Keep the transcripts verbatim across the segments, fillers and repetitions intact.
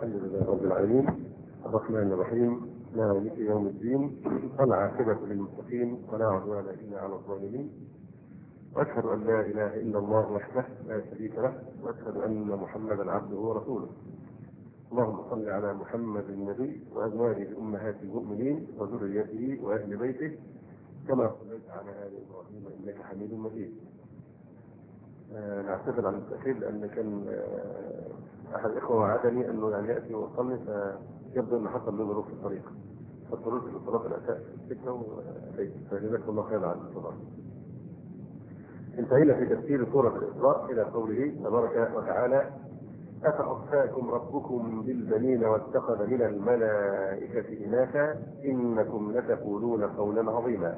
الحمد لله رب العالمين الرحمن الرحيم مالك يوم الدين والعاقبة للمتقين ولا عدوان إلا على الظالمين، وأشهد أن لا إله إلا الله وحده لا شريك له، وأشهد أن محمدا عبده ورسوله. اللهم صل على محمد النبي وأزواجه أمهات المؤمنين وذريته وأهل بيته كما صليت على آل إبراهيم إنك حميد مجيد. آه نعتذر عن التأخير لأن كان آه أحد الإخوة وعدني أنه يعني يأتي ويصلي، فيبدو أن حصل له ظروف في الطريق، فاضطررت لصلاة العشاء في السكة فجزاكم الله خيرا على الصلاة. انتهينا في تفسير سورة الإسراء إلى قوله تبارك وتعالى: أفأصفاكم ربكم بالبنين واتخذ من الملائكة إناثا إنكم لتقولون قولا عظيما.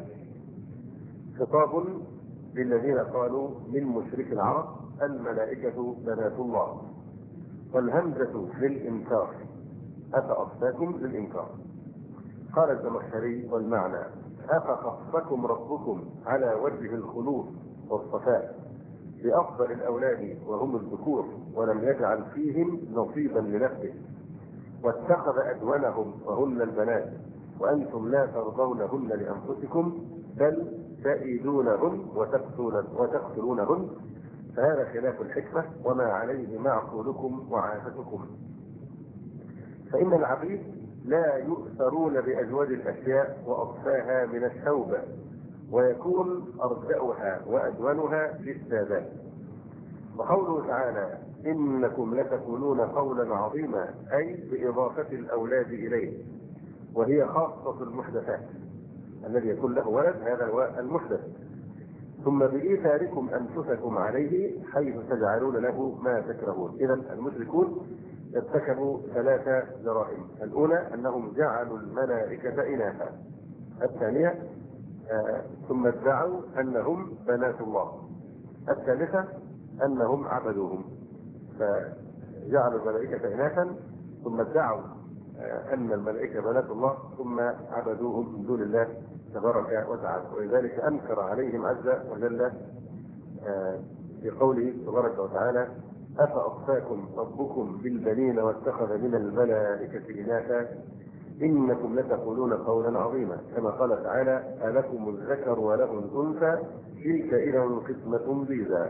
خطاب للذين قالوا من مشرك العرب الملائكة بنات الله، والهمزة للإنكار، أفأصفاكم للإنكار. قال الزمخشري: والمعنى أفخصكم ربكم على وجه الخلوص والصفاء بأفضل الأولاد وهم الذكور ولم يجعل فيهم نصيبا لنفسه، واتخذ أدونهم وهن البنات وأنتم لا ترضونهن لأنفسكم بل تئدونهن وتقتلونهن، فهذا خلاف الحكمة وما عليه معقولكم وعافتكم. فإن العبيد لا يؤثرون بأجود الأشياء وأصفاها من الثوب، ويكون أرجأها وأدونها للسادات. وقوله تعالى: إنكم لتقولون قولا عظيما، أي بإضافة الأولاد إليه، وهي خاصة المحدثات، الذي يكون له ولد هذا هو المحدث. ثم بإيثاركم أنفسكم عليه حيث تجعلون له ما تكرهون. إذن المشركون ارتكبوا ثلاثة جرائم: الأولى أنهم جعلوا الملائكة إناثا، الثانية آه ثم ادعوا أنهم بنات الله، الثالثة أنهم عبدوهم، فجعلوا الملائكة إناثا ثم ادعوا آه أن الملائكة بنات الله ثم عبدوهم من دون الله تبارك وتعالى. ولذلك أنكر عليهم عز وجل آه في قوله تبارك وتعالى: أفأصفاكم ربكم بالبنين واتخذ من الملائكة إناثا إنكم لتقولون قولا عظيما، كما قال تعالى: ألكم الذكر وله الأنثى تلك إذا قسمة ضيزى.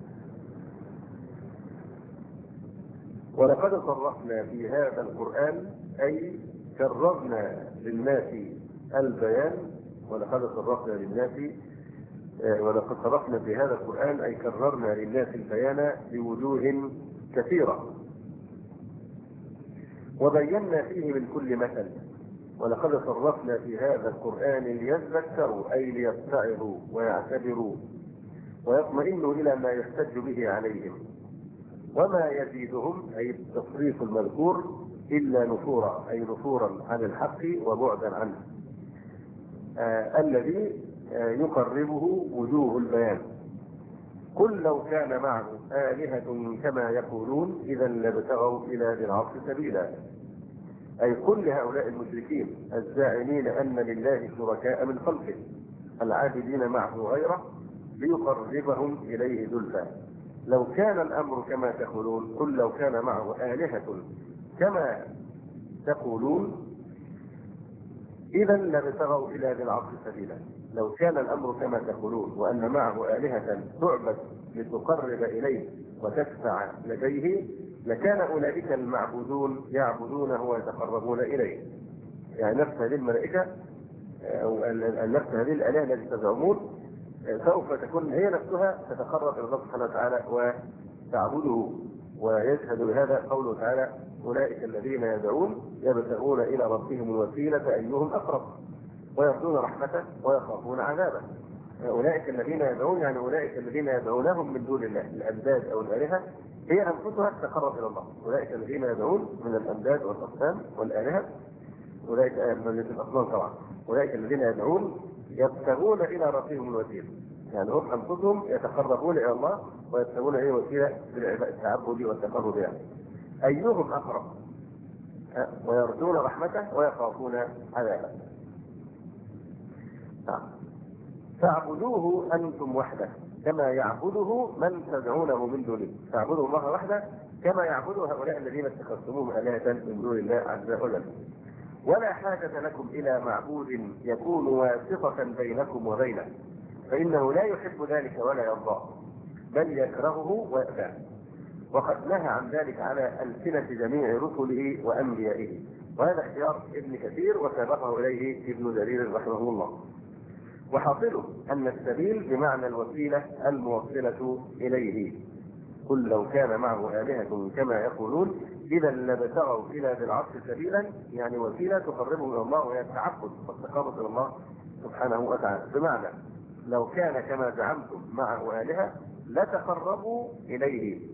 ولقد صرفنا في هذا القرآن، أي كررنا للناس البيان، ولقد صرفنا للناس ولقد صرفنا في هذا القرآن أي كررنا للناس البيان بوجوه كثيرة، وبينا فيه من كل مثل. ولقد صرفنا في هذا القرآن ليذكروا أي ليتعظوا ويعتبروا ويطمئنوا إلى ما يحتج به عليهم، وما يزيدهم أي التصريف المذكور إلا نفورا، أي نفورا عن الحق وبعدا عنه، آه الذي آه يقربه وجوه البيان. قل لو كان معه آلهة كما يقولون إذا لابتغوا إلى ذي العرش سبيلا، أي قل لهؤلاء المشركين الزاعمين أن لله شركاء من خلقه العابدين معه غيره ليقربهم إليه زلفى، لو كان الأمر كما تقولون، قل لو كان معه آلهة كما تقولون إذا لابتغوا إلى ذي العرش سبيلا. لو كان الأمر كما تقولون وأن معه آلهة تعبد لتقرب إليه وتشفع لديه لكان أولئك المعبودون يعبدونه ويتقربون إليه. يعني نفس هذه الملائكة أو نفس هذه الآلهة التي تزعمون سوف تكون هي نفسها تتقرب إلى الله سبحانه وتعالى وتعبده. ويشهد بهذا قوله تعالى: أولئك الذين يدعون يبتغون إلى ربهم الوسيلة أيهم أقرب ويرجون رحمته ويخافون عذابه. أولئك الذين يدعون يعني أولئك الذين يدعونهم من دون الله، الأنداد أو الآلهة هي أنفسها تتقرب إلى الله. أولئك الذين يدعون من الأنداد والأصنام والآلهة، أولئك من الأصنام طبعا، أولئك الذين يدعون يبتغون إلى ربهم الوسيلة، يعني هم أنفسهم يتقربون إلى الله ويبتغون إليه وسيلة بالتعبد والتقرب إليه أيهم أقرب، ويرجون رحمته ويخافون عذابه. فاعبدوه أنتم وحده كما يعبده من تدعونه من دونه. فاعبدوا الله وحده كما يعبد هؤلاء الذين اتخذتموهم آلهة من دون الله عز وجل. ولا حاجة لكم إلى معبود يكون واسطة بينكم وبينه، فإنه لا يحب ذلك ولا يرضاه، بل يكرهه ويأباه. وقد نهى عن ذلك على ألسنة جميع رسله وأنبيائه. وهذا اختيار ابن كثير وسبقه إليه ابن جرير رحمه الله. وحاصله أن السبيل بمعنى الوسيلة الموصلة إليه. قل لو كان معه آلهة كما يقولون إذا لابتغوا إلى ذي العرش سبيلا، يعني وسيلة تقربهم إلى الله وهي التعبد والتقرب إلى الله سبحانه وتعالى. بمعنى لو كان كما زعمتم معه آلهة لتقربوا إليه.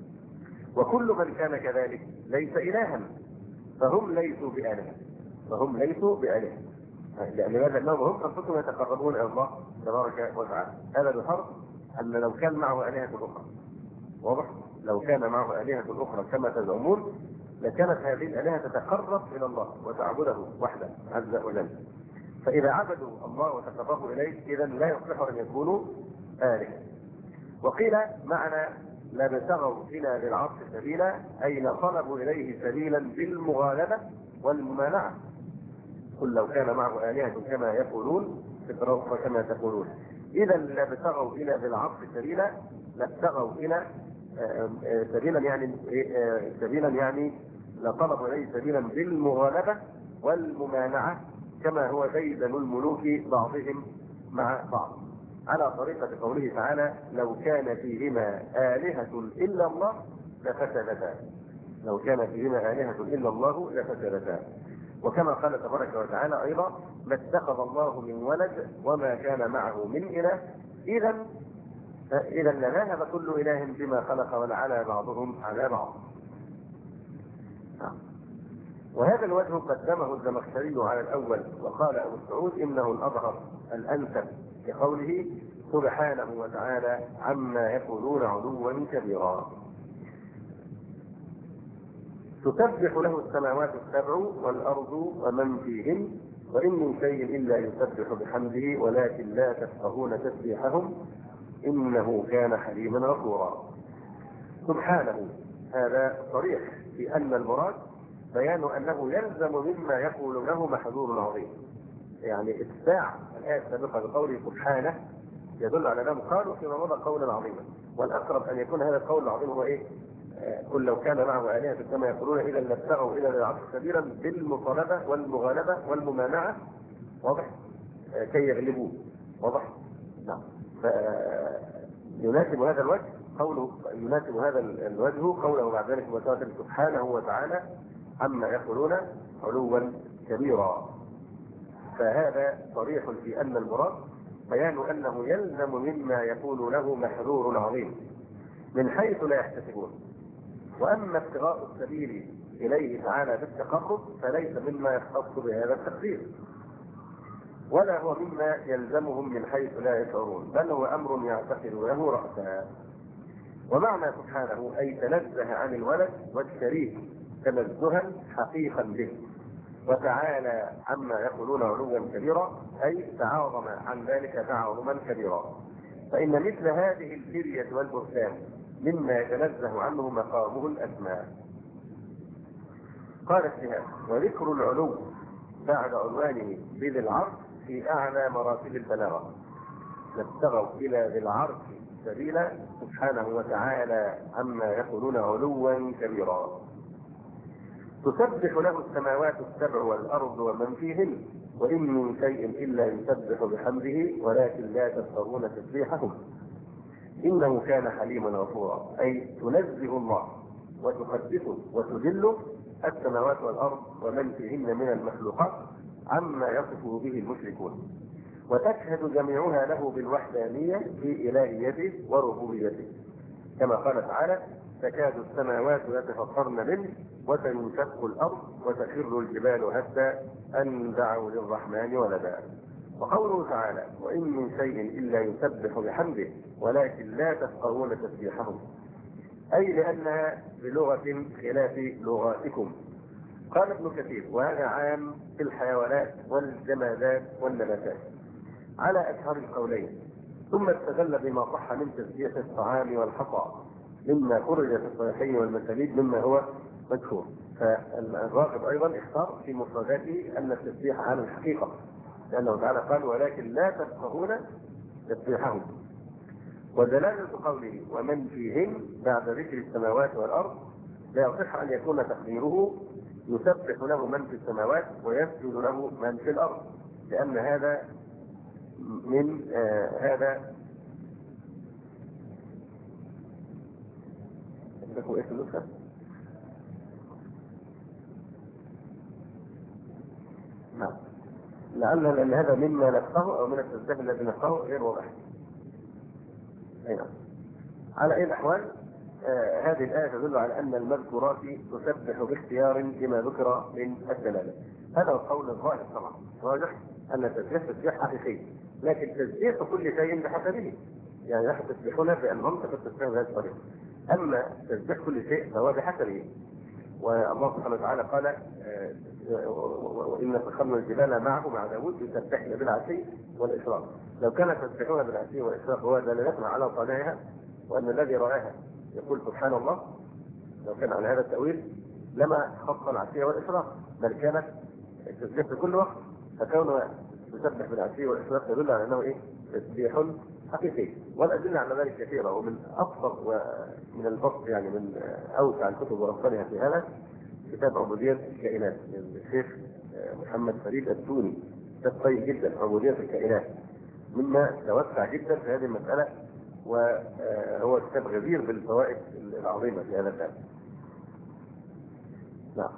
وكل من كان كذلك ليس إلها، فهم ليسوا بآلهة فهم ليسوا بآلهة لأن ماذا أنهم هم أنفسهم يتقربون إلى الله تبارك وتعالى. هذا بحرف أن لو كان معه آلهة أخرى، واضح؟ لو كان معه آلهة أخرى كما تزعمون لكانت هذه الآلهة تتقرب إلى الله وتعبده وحده عز وجل. فإذا عبدوا الله وتقربوا إليه إذا لا يصلح أن يكونوا آلهة. وقيل معنى لابتغوا إلى ذي العرش سبيلا أي لطلبوا إليه سبيلا بالمغالبة والممانعة. قل لو كان معه آلهة كما يقولون فكروا كما تقولون إذا لابتغوا إلى ذي العرش سبيلا، لابتغوا إلى سبيلا يعني سبيلا يعني لطلبوا إليه سبيلا بالمغالبة والممانعة، كما هو ديدن الملوك بعضهم مع بعض، على طريقة قوله تعالى لو كان فيهما آلهة إلا الله لفسدتا. لو كان فيهما آلهة إلا الله لفسدتا. وكما قال تبارك وتعالى أيضا ما اتخذ الله من ولد وما كان معه من إله إذا إذا لذهب كل إله بما خلق ولعلى بعضهم على بعض. وهذا الوجه قدمه الزمخشري على الأول، وقال أبو سعود إنه الأظهر الأنسب لقوله سبحانه وتعالى عما يقولون علوا كبيرا. تسبح له السماوات السبع والأرض ومن فيهن وإن من شيء إلا يسبح بحمده ولكن لا تفقهون تسبيحهم إنه كان حليما غفورا. سبحانه هذا صريح في أن المراد بيان أنه يلزم مما يقولونه محذور عظيم. يعني اتباع الآية السابقة بقوله سبحانه يدل على أنهم قالوا فيما مضى قولا عظيما، والأقرب أن يكون هذا القول العظيم هو إيه؟ قل لو كان معه آلهة كما يقولون إذا لابتغوا إلى ذي العرش سبيلا بالمطالبة والمغالبة والممانعة، واضح؟ كي يغلبوه، واضح؟ نعم. فيناسب هذا الوجه قوله يناسب هذا الوجه قوله بعد ذلك سبحانه وتعالى عما يقولون علوا كبيرا. فهذا صريح في أن المراد بيان أنه يلزم مما يقول له محذور عظيم من حيث لا يحتسبون. وأما ابتغاء السبيل إليه تعالى بالتقرب فليس مما يختص بهذا التقدير، ولا هو مما يلزمهم من حيث لا يشعرون، بل هو أمر يعتقد له رأسا. ومعنى سبحانه أي تنزه عن الولد والشريك تنزها حقيقا به، وتعالى عما يقولون علوا كبيرا أي تعاظم عن ذلك تعاظما كبيرا. فإن مثل هذه الفرية والبهتان مما يتنزه عنه مقامه الأسماء. قال الشهاب وذكر العلو بعد عنوانه بذي العرش في أعلى مراتب البلاغة. لابتغوا إلى ذي العرش سبيلا سبحانه وتعالى عما يقولون علوا كبيرا. تسبح له السماوات السبع والأرض ومن فيهن وإن من شيء إلا يسبح بحمده ولكن لا تفقهون تسبيحهم إنه كان حليما غفورا. أي تنزه الله وتقدسه وتجله السماوات والأرض ومن فيهن من المخلوقات عما يصفه به المشركون، وتشهد جميعها له بالوحدانية في إلهيته وربوبيته، كما قال تعالى تكاد السماوات يتفطرن منه وتنشق الأرض وتخر الجبال هدا أن دعوا للرحمن ولدا. وقوله تعالى وإن من شيء إلا يسبح بحمده ولكن لا تفقهون تسبيحهم أي لأنها بلغة خلاف لغاتكم. قال ابن كثير وهذا عام في الحيوانات والجمادات والنباتات على أشهر القولين، ثم استدل بما صح من تسبيح الطعام والحصى مما خرج في الصحيحين والمسانيد مما هو مشهور. فالراغب أيضا اختار في مفرداته أن التسبيح على الحقيقة، لأنه تعالى قال ولكن لا تفقهون تسبيحهم. ودلالة قوله ومن فيهن بعد ذكر السماوات والأرض لا يصح أن يكون تقديره يسبح له من في السماوات ويسجد له من في الأرض، لأن هذا من آه هذا عندكم ايش النسخة؟ نعم، لعل لأن هذا مما نفقه أو من التسبيح الذي نفقه غير واضح. أي نعم. على أي الأحوال آه هذه الآية تدل على أن المذكورات تسبح باختيار لما ذكر من الدلالة. هذا القول الظاهر طبعا، راجح أن التسبيح تسبيح حقيقي، لكن تسبيح كل شيء بحسبه، يعني نحن تسبحون بأنهم تسبحون بهذه الطريقة، أما تسبيح كل شيء فهو بحسبه. والله سبحانه وتعالى قال وإن سخرنا الجبال معه مع داود يسبحن بالعشي والإشراق. لو كانت تسبحون بالعشي والإشراق هو دلالتنا على طلائها وأن الذي رآها يقول سبحان الله، لو كان على هذا التأويل لما خص العشي والإشراق، بل كانت تسبيح في كل وقت. فكونه تسبح بالعشي والإشراق يدل على أنه إيه؟ تسبيح حقيقي. والأدلة على ذلك كثيرة، ومن أبسط ومن البسط يعني من أوسع الكتب وأفضلها في هذا كتاب عبودية الكائنات للشيخ محمد فريد التوني، كتاب طيب جدا عبودية الكائنات، مما توسع جدا في هذه المسألة، وهو كتاب غزير بالفوائد العظيمة في هذا الباب. نعم.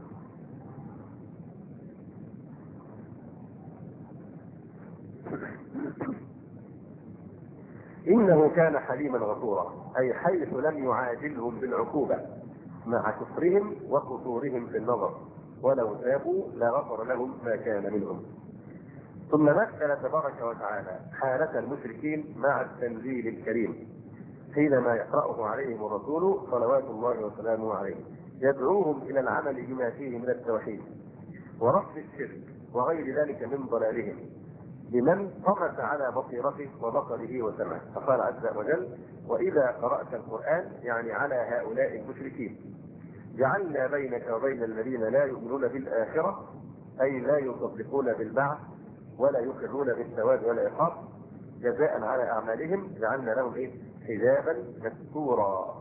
إنه كان حليما غفورا، أي حيث لم يعاجلهم بالعقوبة مع كفرهم وقصورهم في النظر، ولو تابوا لغفر لهم ما كان منهم. ثم مثل تبارك وتعالى حالة المشركين مع التنزيل الكريم حينما يقرأه عليهم الرسول صلوات الله وسلامه عليه، يدعوهم إلى العمل بما فيه من التوحيد ورفض الشرك وغير ذلك من ضلالهم لمن طمس على بصيرته وبصره وسمعه. فقال عز وجل وإذا قرأت القرآن، يعني على هؤلاء المشركين، جعلنا بينك وبين الذين لا يؤمنون بالآخرة، أي لا يصدقون بالبعث ولا يقرون بالثواب والعقاب، جزاء على أعمالهم، جعلنا لهم إيه؟ حجابا مستورا،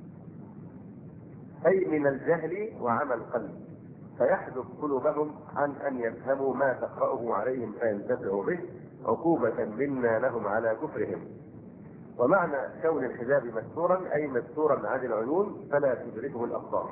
أي من الجهل وعمى القلب، فيحجب قلوبهم عن أن يفهموا ما تقرأه عليهم فينتفعوا به عقوبة منا لهم على كفرهم. ومعنى كون الحجاب مستورا أي مستورا عن العيون فلا تدركه الأبصار.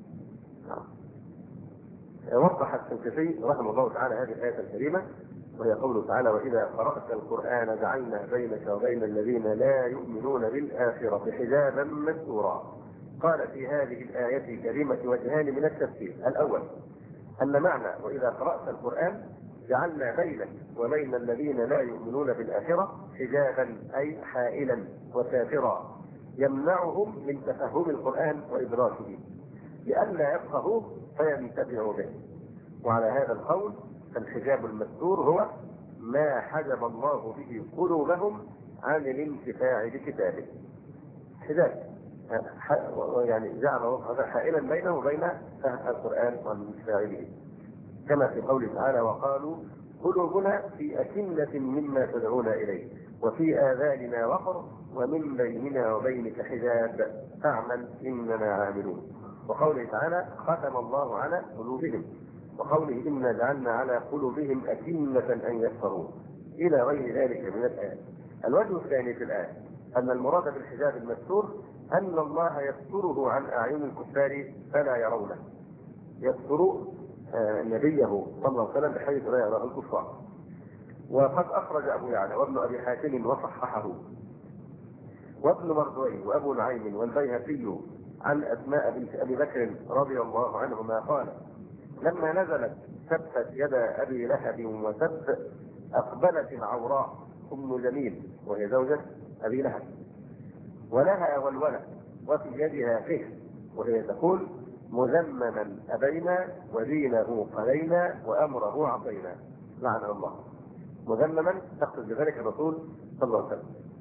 وضح الشنقيطي رحمه الله تعالى هذه الآية الكريمة، وهي قوله تعالى وإذا قرأت القرآن جعلنا بينك وبين الذين لا يؤمنون بالآخرة حجابا مستورا. قال في هذه الآية الكريمة وجهان من التفسير. الأول أن معنى وإذا قرأت القرآن جعلنا بينك وبين الذين لا يؤمنون بالآخرة حجابا أي حائلا وساترا يمنعهم من تفهم القرآن وإدراكه لئلا يفقهوه فينتفعوا به. وعلى هذا القول فالحجاب المستور هو ما حجب الله به قلوبهم عن الانتفاع بكتابه. حجاب يعني جعل الله حائلا بينه وبين فهم القرآن والانتفاع به، كما في قوله تعالى وقالوا قلوبنا في أكنة مما تدعون إليه وفي آذاننا وقر ومن بيننا وبينك حجاب فاعمل إننا عاملون. وقوله تعالى ختم الله على قلوبهم، وقوله إنا جعلنا على قلوبهم أكنة أن يفقهوا إلى غير ذلك من الآيات. الوجه الثاني في الآية أن المراد بالحجاب المستور أن الله يستره عن أعين الكفار فلا يرونه، يستر نبيه صلى الله عليه وسلم بحيث لا يراه الكفار. وقد أخرج أبو يعلى وابن أبي حاتم وصححه وابن مردوي وأبو نعيم والبيهقي عن أسماء بنت أبي بكر رضي الله عنهما قال لما نزلت تبت يد أبي لهب وتب أقبلت العوراء أم جميل وهي زوجة أبي لهب ولها والولد وفي يدها فيه وهي تقول مذمما أبينا ودينه قلينا وأمره عطينا لعنه الله. مذمما تقصد بذلك الرسول صلى الله عليه وسلم.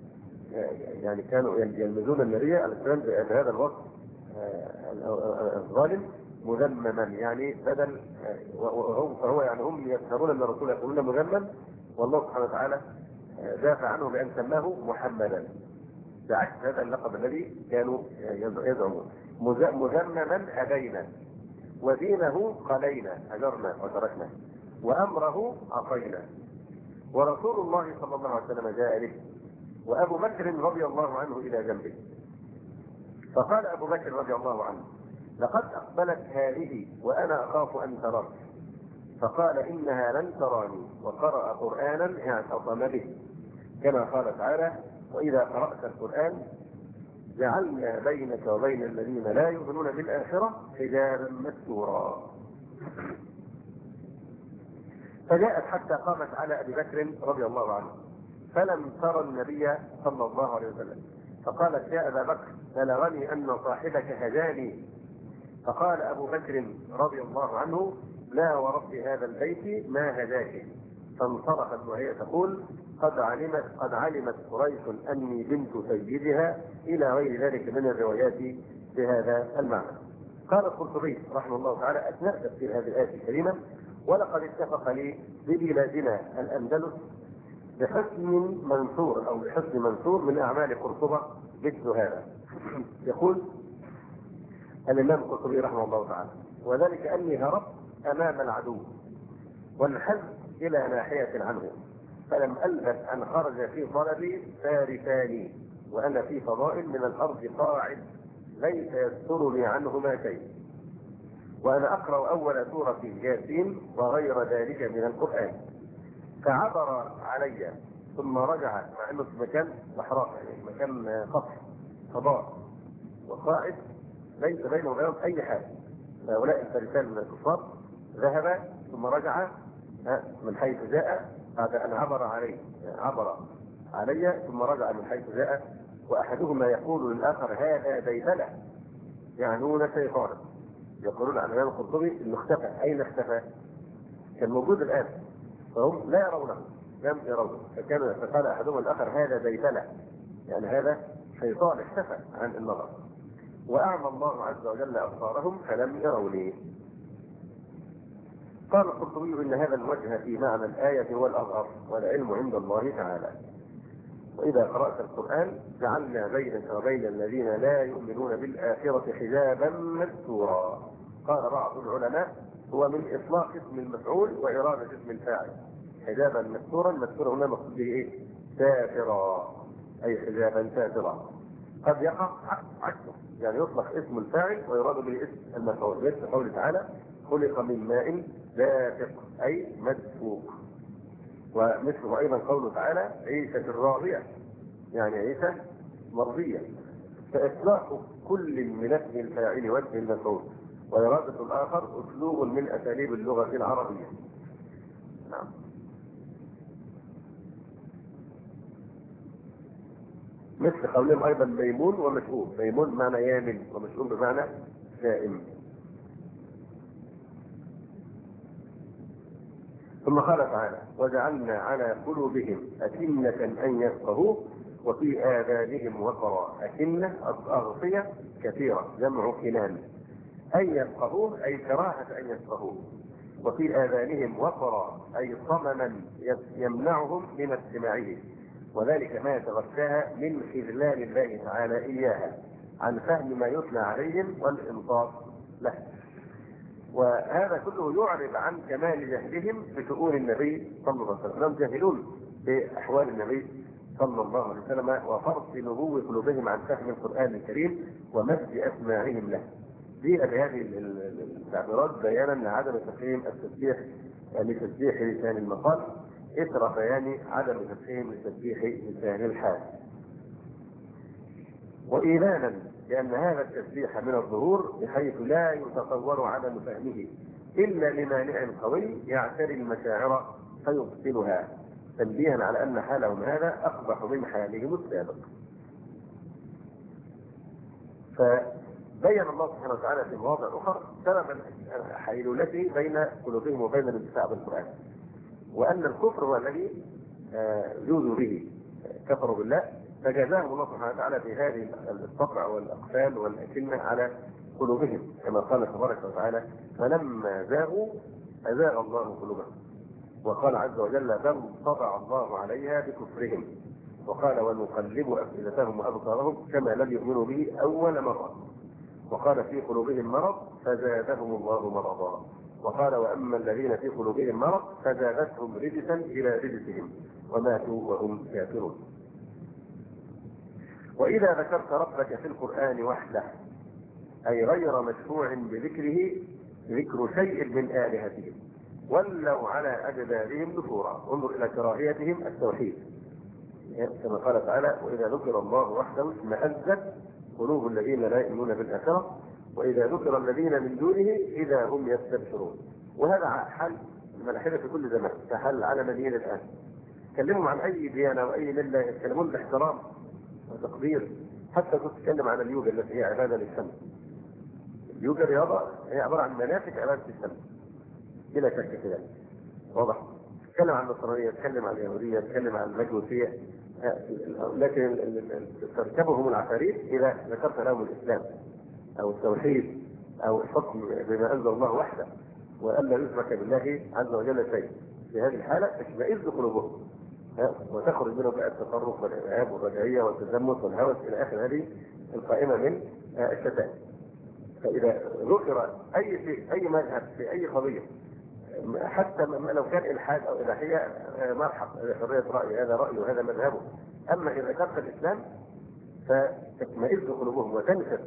يعني كانوا يلمزون النبي عليه السلام بهذا الوصف الظالم مذمما، يعني بدل وهو فهو يعني هم يذكرون ان الرسول يقولون مذمم، والله سبحانه وتعالى دافع عنه بان سماه محمدا بعكس هذا اللقب الذي كانوا يزعمون. مذمما ابينا ودينه قلينا هجرنا وتركنا وامره عصينا. ورسول الله صلى الله عليه وسلم جاء به وابو بكر رضي الله عنه الى جنبه، فقال ابو بكر رضي الله عنه: لقد اقبلت هذه وانا اخاف ان تراك. فقال: انها لن تراني، وقرأ قرآنا اعتصم به، كما قال تعالى: واذا قرأت القرآن جعلنا بينك وبين الذين لا يؤمنون بالآخرة حجابا مستورا. فجاءت حتى قامت على ابي بكر رضي الله عنه، فلم ترى النبي صلى الله عليه وسلم، فقالت: يا ابا بكر بلغني ان صاحبك هجاني. فقال ابو بكر رضي الله عنه: لا ورب هذا البيت ما هداك. فانصرفت وهي تقول: قد علمت قد علمت قريش اني بنت سيدها، الى غير ذلك من الروايات بهذا المعنى. قال القرطبي رحمه الله تعالى اثناء تفسير هذه الايه الكريمه: ولقد اتفق لي ببلادنا الاندلس بحسن منثور او بحسن منثور من اعمال قرطبه مثل هذا. يقول الامام القرطبي رحمه الله تعالى: وذلك اني هربت امام العدو وانحزت الى ناحيه عنه، فلم البث ان خرج في طلبي فارساني، وانا في فضاء من الارض قاعد ليس يسترني عنهما شيء، وانا اقرا اول سوره ياسين وغير ذلك من القران. فعبر علي ثم رجع، مع انه في مكان صحراء يعني مكان قصر فضاء وقائد ليس بينه وبينهم اي حاجه. هؤلاء الفارسان من الكفار ذهب ثم رجع من حيث جاء بعد ان عبر عليه عبر علي ثم رجع من حيث جاء، واحدهما يقول للاخر: هذا بيتله، يعنون شيطانا. يقولون عن الامام القرطبي انه اختفى. اين اختفى؟ كان موجود الان فهم لا يرونه، لم يرونه، فكان فقال احدهم الاخر: هذا بيتله، يعني هذا شيطان اختفى عن النظر، واعمى الله عز وجل ابصارهم فلم يروني. قال القرطبي ان هذا الوجه في معنى الايه هو الاظهر، والعلم عند الله تعالى. واذا قرات القران جعلنا بينك وبين الذين لا يؤمنون بالاخره حجابا مستورا. قال بعض العلماء هو من اطلاق اسم المفعول واراده اسم الفاعل. حجابا مستورا، مستورا هنا مقصود به ايه؟ ساترا، اي حجابا ساترا. قد يقع عكسه، يعني يطلق اسم الفاعل ويراد به اسم المفعول، مثل قوله تعالى: خلق من ماء دافق، اي مدفوق. ومثله ايضا قوله تعالى: عيسى الراضيه، يعني عيسى مرضيه. فاطلاق كل من اسم الفاعل واسم المفعول وإرادة الآخر أسلوب من أساليب اللغة العربية. نعم. مثل قولهم أيضا ميمون ومشؤوم. ميمون بمعنى يامن، ومشؤوم بمعنى سائم. ثم قال تعالى: وجعلنا على قلوبهم أكنة أن يفقهوه وفي آذانهم وقرا. أكنة أغطية كثيرة، جمع كنان. أن يفقهوه أي كراهة أن يفقهوه، وفي آذانهم وقرا أي صمما يمنعهم من استماعه، وذلك ما يتغشاها من خذلان الله تعالى إياها عن فهم ما يتلى عليهم والإنصاف له. وهذا كله يعرض عن كمال جهلهم بشؤون النبي صلى الله عليه وسلم، جاهلون بأحوال النبي صلى الله عليه وسلم وفرط نبوة قلوبهم عن فهم القرآن الكريم ومد أسماعهم له. دي بهذه التعبيرات بيانا لعدم تفهيم التسبيح لتسبيح لسان المقال اثر بيان عدم تفهيم لتسبيح لسان الحال. وإيمانا بأن هذا التسبيح من الظهور بحيث لا يتصور عدم فهمه إلا لمانع قوي يعتري المشاعر فيبطلها، تنبيها على أن حالهم هذا أقبح من حالهم السابق. فبين الله سبحانه وتعالى في مواضع أخرى سبب حيلولته بين قلوبهم وبين الانتفاع بالقرآن، وأن الكفر هو الذي جوزوا به، كفروا بالله فجازاهم الله سبحانه وتعالى بهذه الطبع والأقفال والأكنة على قلوبهم، كما قال تبارك وتعالى: فلما زاغوا أزاغ الله قلوبهم. وقال عز وجل: بل طبع الله عليها بكفرهم. وقال: ونقلب أفئدتهم وأبصارهم كما لم يؤمنوا به أول مرة. وقال: في قلوبهم مرض فزادهم الله مرضا. وقال: وأما الذين في قلوبهم مرض فزادتهم رجسا إلى رجسهم وماتوا وهم كافرون. وإذا ذكرت ربك في القرآن وحده، أي غير مشروع بذكره ذكر شيء من آلهتهم، ولوا على أجدادهم نفورا. انظر إلى كراهيتهم التوحيد، كما قال تعالى: وإذا ذكر الله وحده اشمأزت قلوب الذين لا يؤمنون بالآخرة وإذا ذكر الذين من دونه إذا هم يستبشرون. وهذا حل الملاحدة في كل زمان، كحل على مدين الآن. تكلموا عن أي ديانة وأي ملة يتكلمون باحترام وتقدير، حتى كنت تتكلم عن اليوجا التي هي عبادة للشمس. اليوجا رياضة هي عبارة عن مناسك عبادة الشمس بلا شك في ذلك، واضح؟ تتكلم عن النصرانية، تتكلم عن اليهودية، تتكلم عن المجوسية، لكن تركبهم العفاريت إذا ذكرت لهم الإسلام أو التوحيد أو الحكم بما أنزل الله وحده وألا يشرك بالله عز وجل شيء. في هذه الحالة تشمئز قلوبهم وتخرج منهم بقى التطرف والإرهاب والرجعية والتزمت والهوس إلى آخر هذه القائمة من الشتات. فإذا ذكر أي شيء، أي مذهب في أي قضية، حتى لو كان إلحاد أو إباحية، مرحب، حرية رأي، هذا رأيه وهذا مذهبه. أما إذا ذكرت الإسلام فتشمئز قلوبهم وتنشف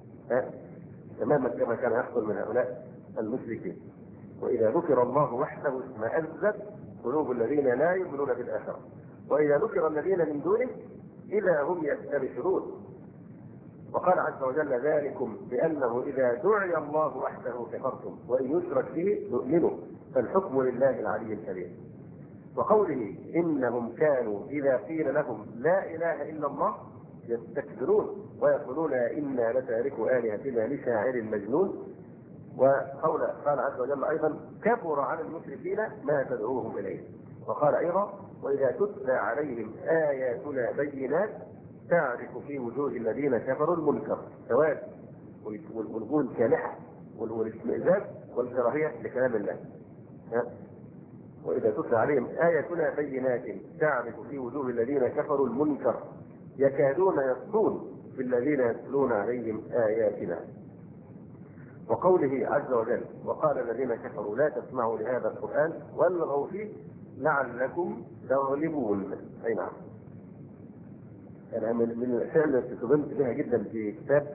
تماما كما كان يحصل من هؤلاء المشركين. وإذا ذكر الله وحده اشمأزت قلوب الذين لا يؤمنون بالآخرة وإذا ذكر الذين من دونه إذا هم يستبشرون. وقال عز وجل: ذلكم بأنه إذا دعي الله وحده كفرتم وإن يشرك به تؤمنوا فالحكم لله العلي الكبير. وقوله: إنهم كانوا إذا قيل لهم لا إله إلا الله يستكبرون ويقولون إنا لتاركو آلهتنا لشاعر مجنون. وقول قال عز وجل أيضا: كبر على المشركين ما تدعوهم إليه. وقال أيضا: وإذا تتلى عليهم آياتنا بينات تعرف في وجوه الذين كفروا المنكر سواد والوجوه الكالحة والاشمئزاز والكراهية لكلام الله. وإذا تتلى عليهم آياتنا بينات تعرف في وجوه الذين كفروا المنكر يكادون يسطون بالذين يتلون عليهم آياتنا. وقوله عز وجل: وقال الذين كفروا لا تسمعوا لهذا القرآن والغوا فيه لعلكم تغلبون. أي نعم. أنا من الأشياء التي تضمت بها جدا في كتاب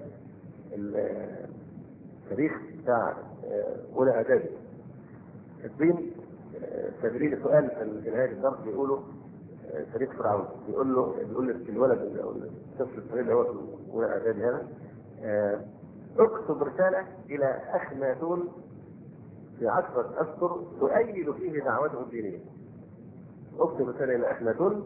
التاريخ بتاع أولى إعدادي الدين تدريب سؤال في نهاية الدرس بيقولوا تاريخ فرعون، بيقول له بيقول للولد الطفل الصغير اللي هو في أولى إعدادي هذا: اكتب رسالة إلى أخناتون في عشرة أشهر تؤيد فيه دعوته الدينية. اكتب رسالة إلى أخناتون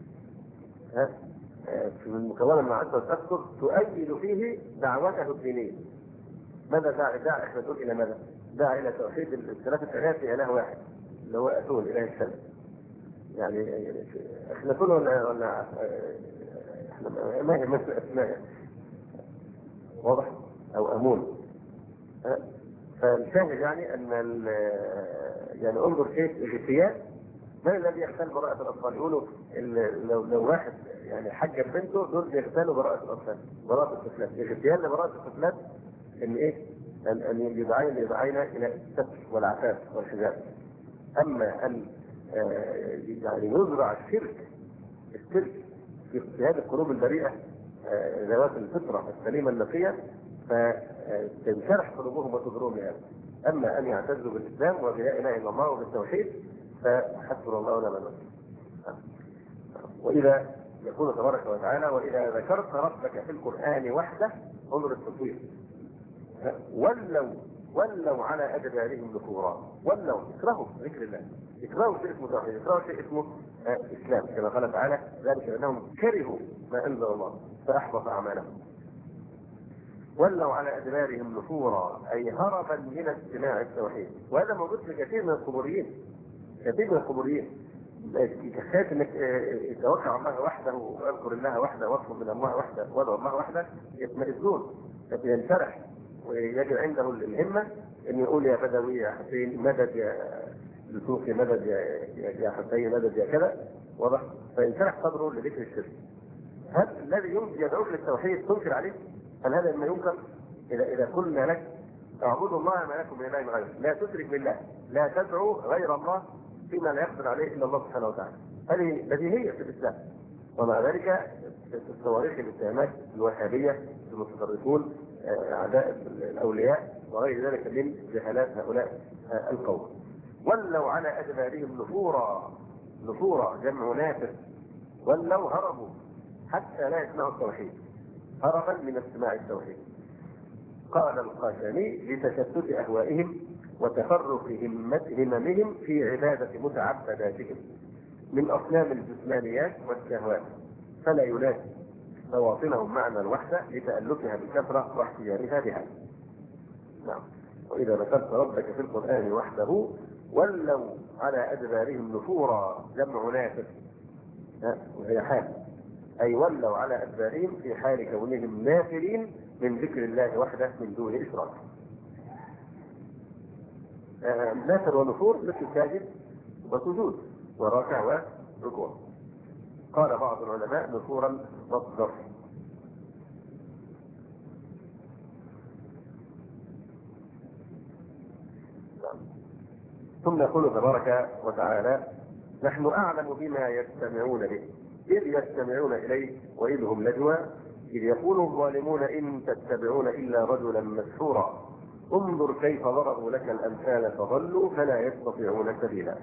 في المكونة من عشرة أشهر تؤيد فيه دعوته الدينية. ماذا دعا دعا أخناتون إلى ماذا؟ دعا إلى توحيد الثلاثة آلاف في إله واحد اللي هو أتون إله الشمس. يعني أخناتون ولا ولا ما هي مثل أسماء واضح أو أمون. فالشاهد يعني أن يعني انظر كيف الاغتيال. من الذي يغتال براءة الأطفال؟ يقولوا لو لو واحد يعني حجب بنته دول بيغتالوا براءة الأطفال، براءة الطفلات. اغتيال لبراءة الطفلات إن إيه؟ أن أن يدعين يدعين إلى الستر والعفاف والحجاب. أما أن يعني يزرع الشرك الشرك في هذه القلوب البريئة ذوات الفطرة السليمة النقية فتنشرح قلوبهم وتضرهم لهذا. أما أن يعتزوا بالإسلام وبلا إله إلا الله وبالتوحيد فحسبنا الله ونعم الوكيل. وإذا يقول تبارك وتعالى: وإذا ذكرت ربك في القرآن وحده، انظر التصوير، ولوا ولوا على أدبارهم نفورا. ولوا يكرهوا ذكر الله، يكرهوا شيء اسمه توحيد، يكرهوا شيء اسمه إسلام، كما قال تعالى: ذلك لأنهم كرهوا ما أنزل الله فأحبط أعمالهم. ولوا على أدبارهم نفورا أي هربا من استماع التوحيد. وهذا موجود في كثير من القبوريين، كثير من القبوريين كفايه انك توكل على الله وحده واذكر الله وحده واطلب من الله وحده وادعو الله وحده يطمئنون، ينشرح ويجد عنده الهمه ان يقول يا بدوي يا حسين مدد، يا لسوقي مدد، يا يا حسين مدد، يا كذا، واضح؟ فينشرح صدره لذكر الشرك. هل الذي يدعوك للتوحيد تنكر عليه؟ هل هذا ما ينكر؟ اذا اذا قلنا لك اعبدوا الله ما لكم من اله غيره، لا تشرك بالله، لا تدعو غير الله فيما لا يقدر عليه الا الله سبحانه وتعالى، هذه بديهيه في الاسلام. ومع ذلك في الصواريخ الاتهامات الوهابيه المتطرفون اعداء الاولياء وغير ذلك من جهالات هؤلاء القوم، ولوا على ادبارهم نفورا، نفورا جمع نافر، ولوا هربوا حتى لا يسمعوا التوحيد، هربا من استماع التوحيد. قال القاسمي لتشتت اهوائهم وتفرق هممهم في عباده متعبداتهم من اصنام الجسمانيات والشهوات، فلا يناسب مواطنهم معنى الوحده لتالفها بالكثره واحتيارها بها. نعم. واذا ذكرت ربك في القران وحده ولوا على ادبارهم نفورا جمع نافر، وهي حال، اي ولوا على ادبارهم في حال كونهم نافرين من ذكر الله وحده من دون اشراك. آه نافر ونفور مثل ساجد وسجود وراكع وركوع. قال بعض العلماء نفورا مصدر. ثم يقول تبارك وتعالى نحن اعلم بما يستمعون به اذ يستمعون اليه واذ هم نجوى اذ يقول الظالمون ان تتبعون الا رجلا مسحورا انظر كيف ضربوا لك الامثال فضلوا فلا يستطيعون سبيلا.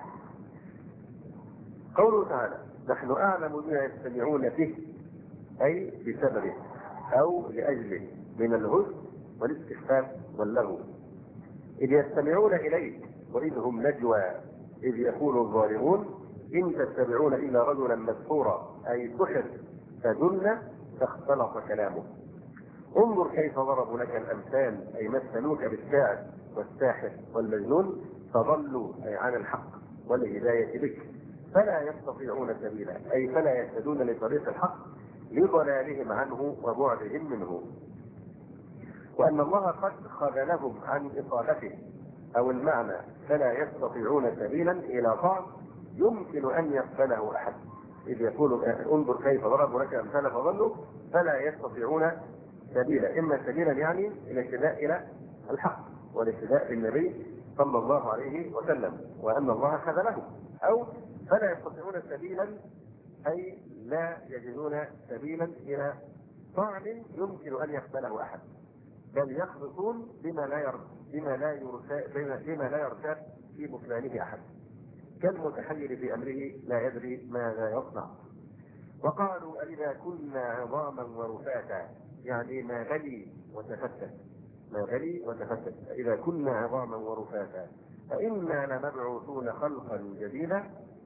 قوله تعالى نحن اعلم بما يستمعون به اي بسببه او لاجله من الهز والاستخفاف واللغو. اذ يستمعون اليه واذ هم نجوى اذ يقول الظالمون ان تتبعون الا رجلا مسحورا اي سحر فجن فاختلط كلامه. انظر كيف ضربوا لك الامثال اي مثلوك بالشاعر والساحر والمجنون فضلوا اي عن الحق والهدايه بك فلا يستطيعون سبيلا اي فلا يهتدون لطريق الحق لضلالهم عنه وبعدهم منه. وان الله قد خذلهم عن اصابته او المعنى فلا يستطيعون سبيلا الى طعم يمكن ان يقبله احد. اذ يقول انظر كيف ضربوا لك امثال فضلوا فلا يستطيعون سبيلا، اما سبيلا يعني الاهتداء الى الحق والاهتداء بالنبي صلى الله عليه وسلم وان الله خذلهم، او فلا يستطيعون سبيلا اي لا يجدون سبيلا الى طعم يمكن ان يقبله احد، بل يخلصون بما لا يرتاب بما لا يرتاب بما لا يرتاب في بطلانه احد كالمتحير في امره لا يدري ماذا يصنع. وقالوا أإذا كنا عظاما ورفاتا يعني ما غلي وتفتت، ما غلي وتفتت إذا كنا عظاما ورفاتا فإنا لمبعوثون خلقا جديدا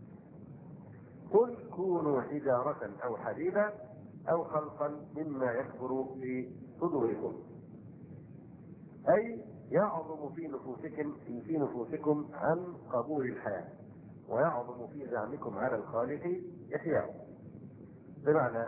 قل كونوا حجارة أو حديدا أو خلقا مما يكبر في صدوركم أي يعظم في نفوسكم في نفوسكم عن قبول الحياة ويعظم في زعمكم على الخالق إحياء. بمعنى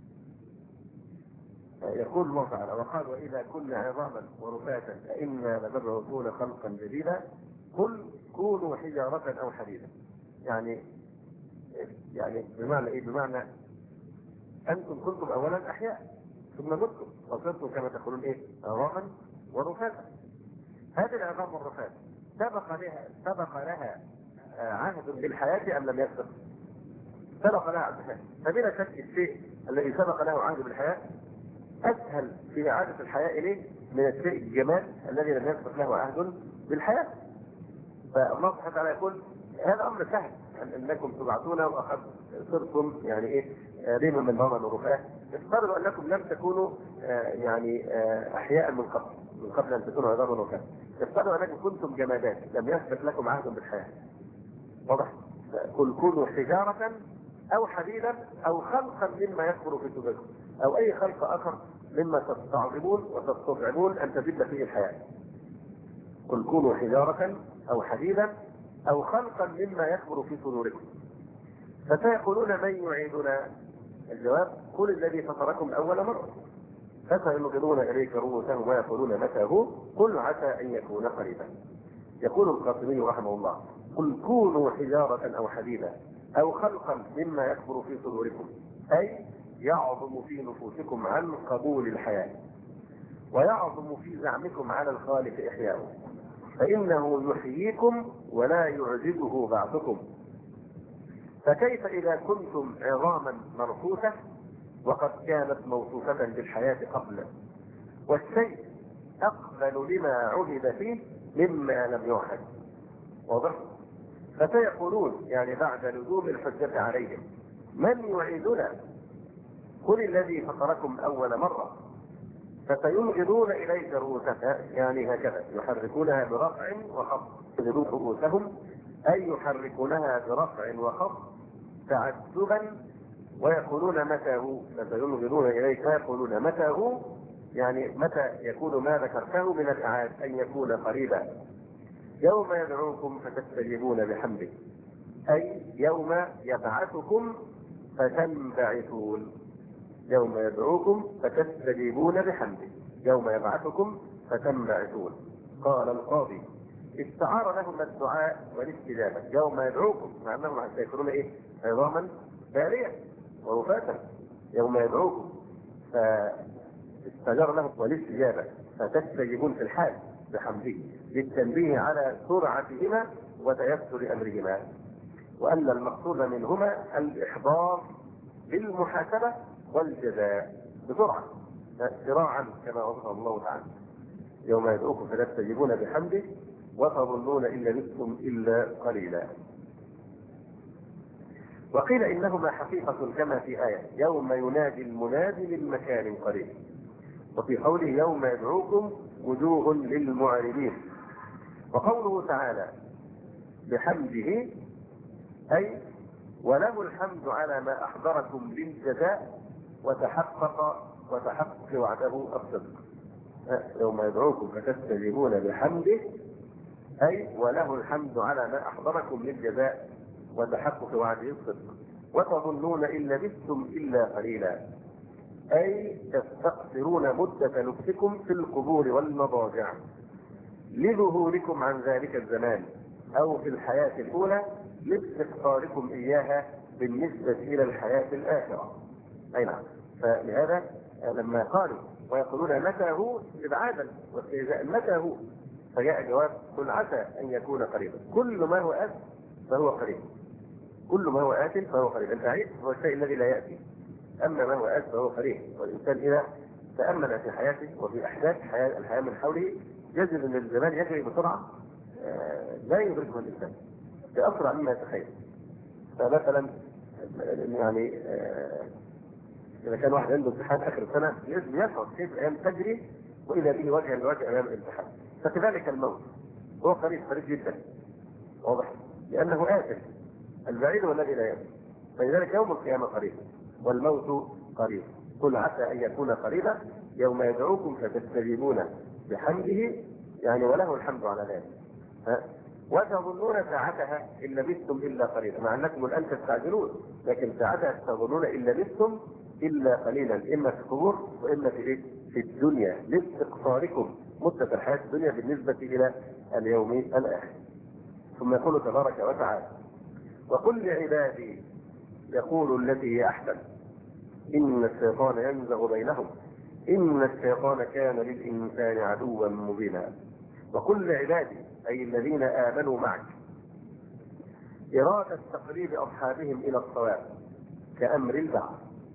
يقول الله تعالى وقال وإذا كنا عظاما ورفاتا فإنا لمبعوثون خلقا جديدا قل كونوا حجارة أو حديدا. يعني يعني بمعنى إيه؟ بمعنى أنتم كنتم أولا أحياء ثم متم وصرتم كما تقولون إيه عظاما ورفاتا. هذه العظام والرفات سبق لها سبق لها عهد بالحياة أم لم يسبق؟ سبق لها عهد بالحياة. فبلا شك الشيء الذي سبق له عهد بالحياة أسهل في إعادة الحياة إليه من الشيء الجمال الذي لم يسبق له عهد بالحياة. فالله سبحانه وتعالى يقول هذا أمر سهل أنكم تبعثون وأخذ صرتم يعني إيه ريم من ضمن ورفاه. افترضوا أنكم لم تكونوا يعني أحياء من قبل من قبل أن تكونوا عظاما ورفاه. افترضوا أنكم كنتم جمادات لم يسبق لكم عهد بالحياة. واضح؟ قل كونوا حجارة أو حديدا أو خلقا مما يكبر في صدوركم أو أي خلق آخر مما تستعظمون وتستطعمون أن تزيد فيه الحياة. قل كونوا حجارة أو حديدا أو خلقا مما يكبر في صدوركم فسيقولون من يعيدنا؟ الجواب: قل الذي فطركم أول مرة. فسينغضون إليك رؤوسهم ويقولون متى هو؟ قل عسى أن يكون قريبا. يقول القاسمي رحمه الله: قل كونوا حجارة أو حديدا أو خلقا مما يكبر في صدوركم، أي يعظم في نفوسكم عن قبول الحياة، ويعظم في زعمكم على الخالق إحياؤه، فإنه يحييكم ولا يعجزه بعثكم. فكيف إذا كنتم عظاما مرفوثة وقد كانت موصوفة بالحياة قبل، والشيء أقبل لما عهد فيه مما لم يعهد. واضح؟ فسيقولون يعني بعد لزوم الحجة عليهم: من يعيدنا؟ قل الذي فطركم أول مرة. فسينغضون إليك رؤوسها، يعني هكذا يحركونها برفع وخفض، ينغضون رؤوسهم أي يحركونها برفع وخفض تعجبا، ويقولون متى هو. فسينغضون إليك يقولون متى هو، يعني متى يكون ما ذكرته من الإعاد أن يكون قريبا. يوم يدعوكم فتستجيبون بحمده، أي يوم يبعثكم فتنبعثون. يوم يدعوكم فتستجيبون بحمده، يوم يبعثكم فتنبعثون. قال القاضي: استعار لهم الدعاء والاستجابة. يوم يدعوكم مع أنهم سيكونون إيه؟ عظاما بالية ورفاتا. يوم يدعوكم فاستجار لهم والاستجابة فتستجيبون في الحال بحمده، للتنبيه على سرعتهما وتيسر أمرهما، وأن المقصود منهما الإحضار بالمحاسبة والجزاء بسرعة سراعا كما وصف الله تعالى: يوم يدعوكم فتستجيبون بحمده وتظنون إن لبثتم إلا قليلا. وقيل إنهما حقيقة كما في آية: يوم ينادي المنادي من مكان قريب، وفي قوله يوم يدعوكم وجوه للمعرضين. وقوله تعالى بحمده أي وله الحمد على ما أحضركم للجزاء وتحقق وتحقق وعده الصدق. يوم يدعوكم فتستجيبون بحمده أي وله الحمد على ما أحضركم للجزاء وتحقق وعده الصدق، وتظنون إن لبثتم إلا قليلا، أي تستقصرون مدة لبثكم في القبور والمضاجع لظهوركم عن ذلك الزمان، أو في الحياة الأولى لاستقصاركم إياها بالنسبة إلى الحياة الآخرة. أي نعم. فلهذا لما قالوا ويقولون متى هو إبعادا واستهزاء متى هو، فجاء جواب: قل عسى أن يكون قريبا. كل ما هو آت فهو قريب، كل ما هو آت فهو قريب. البعيد هو الشيء الذي لا يأتي، أما ما هو آت فهو قريب. والإنسان إذا تأمل في حياته وفي أحداث حياة الحياة من حوله يجد أن الزمان يجري بسرعة لا يدركه الإنسان بأسرع مما يتخيل. فمثلا يعني إذا كان واحد عنده امتحان آخر السنة يشعر كيف الأيام تجري وإذا به وجها لوجه أمام الامتحان. فكذلك الموت هو قريب قريب جدا، واضح، لأنه آت. البعيد هو الذي لا يأتي. فلذلك يوم القيامة قريب والموت قريب. قل عسى أن يكون قريبا يوم يدعوكم فتستجيبون بحمده، يعني وله الحمد على ذلك. وتظنون ساعتها إن لبثتم إلا قليلا، مع أنكم الآن تستعجلون، لكن ساعتها تظنون إن لبثتم إلا قليلا، إما في القبور وإما في إيه؟ في الدنيا، لاستقصاركم مدة الحياة الدنيا بالنسبة إلى اليوم الآخر. ثم يقول تبارك وتعالى: وقل لعبادي يقول التي هي أحسن إن الشيطان ينزغ بينهم إن الشيطان كان للإنسان عدوا مبينا. وقل لعبادي أي الذين آمنوا معك إرادة تقريب أصحابهم إلى الصواب كأمر البعث.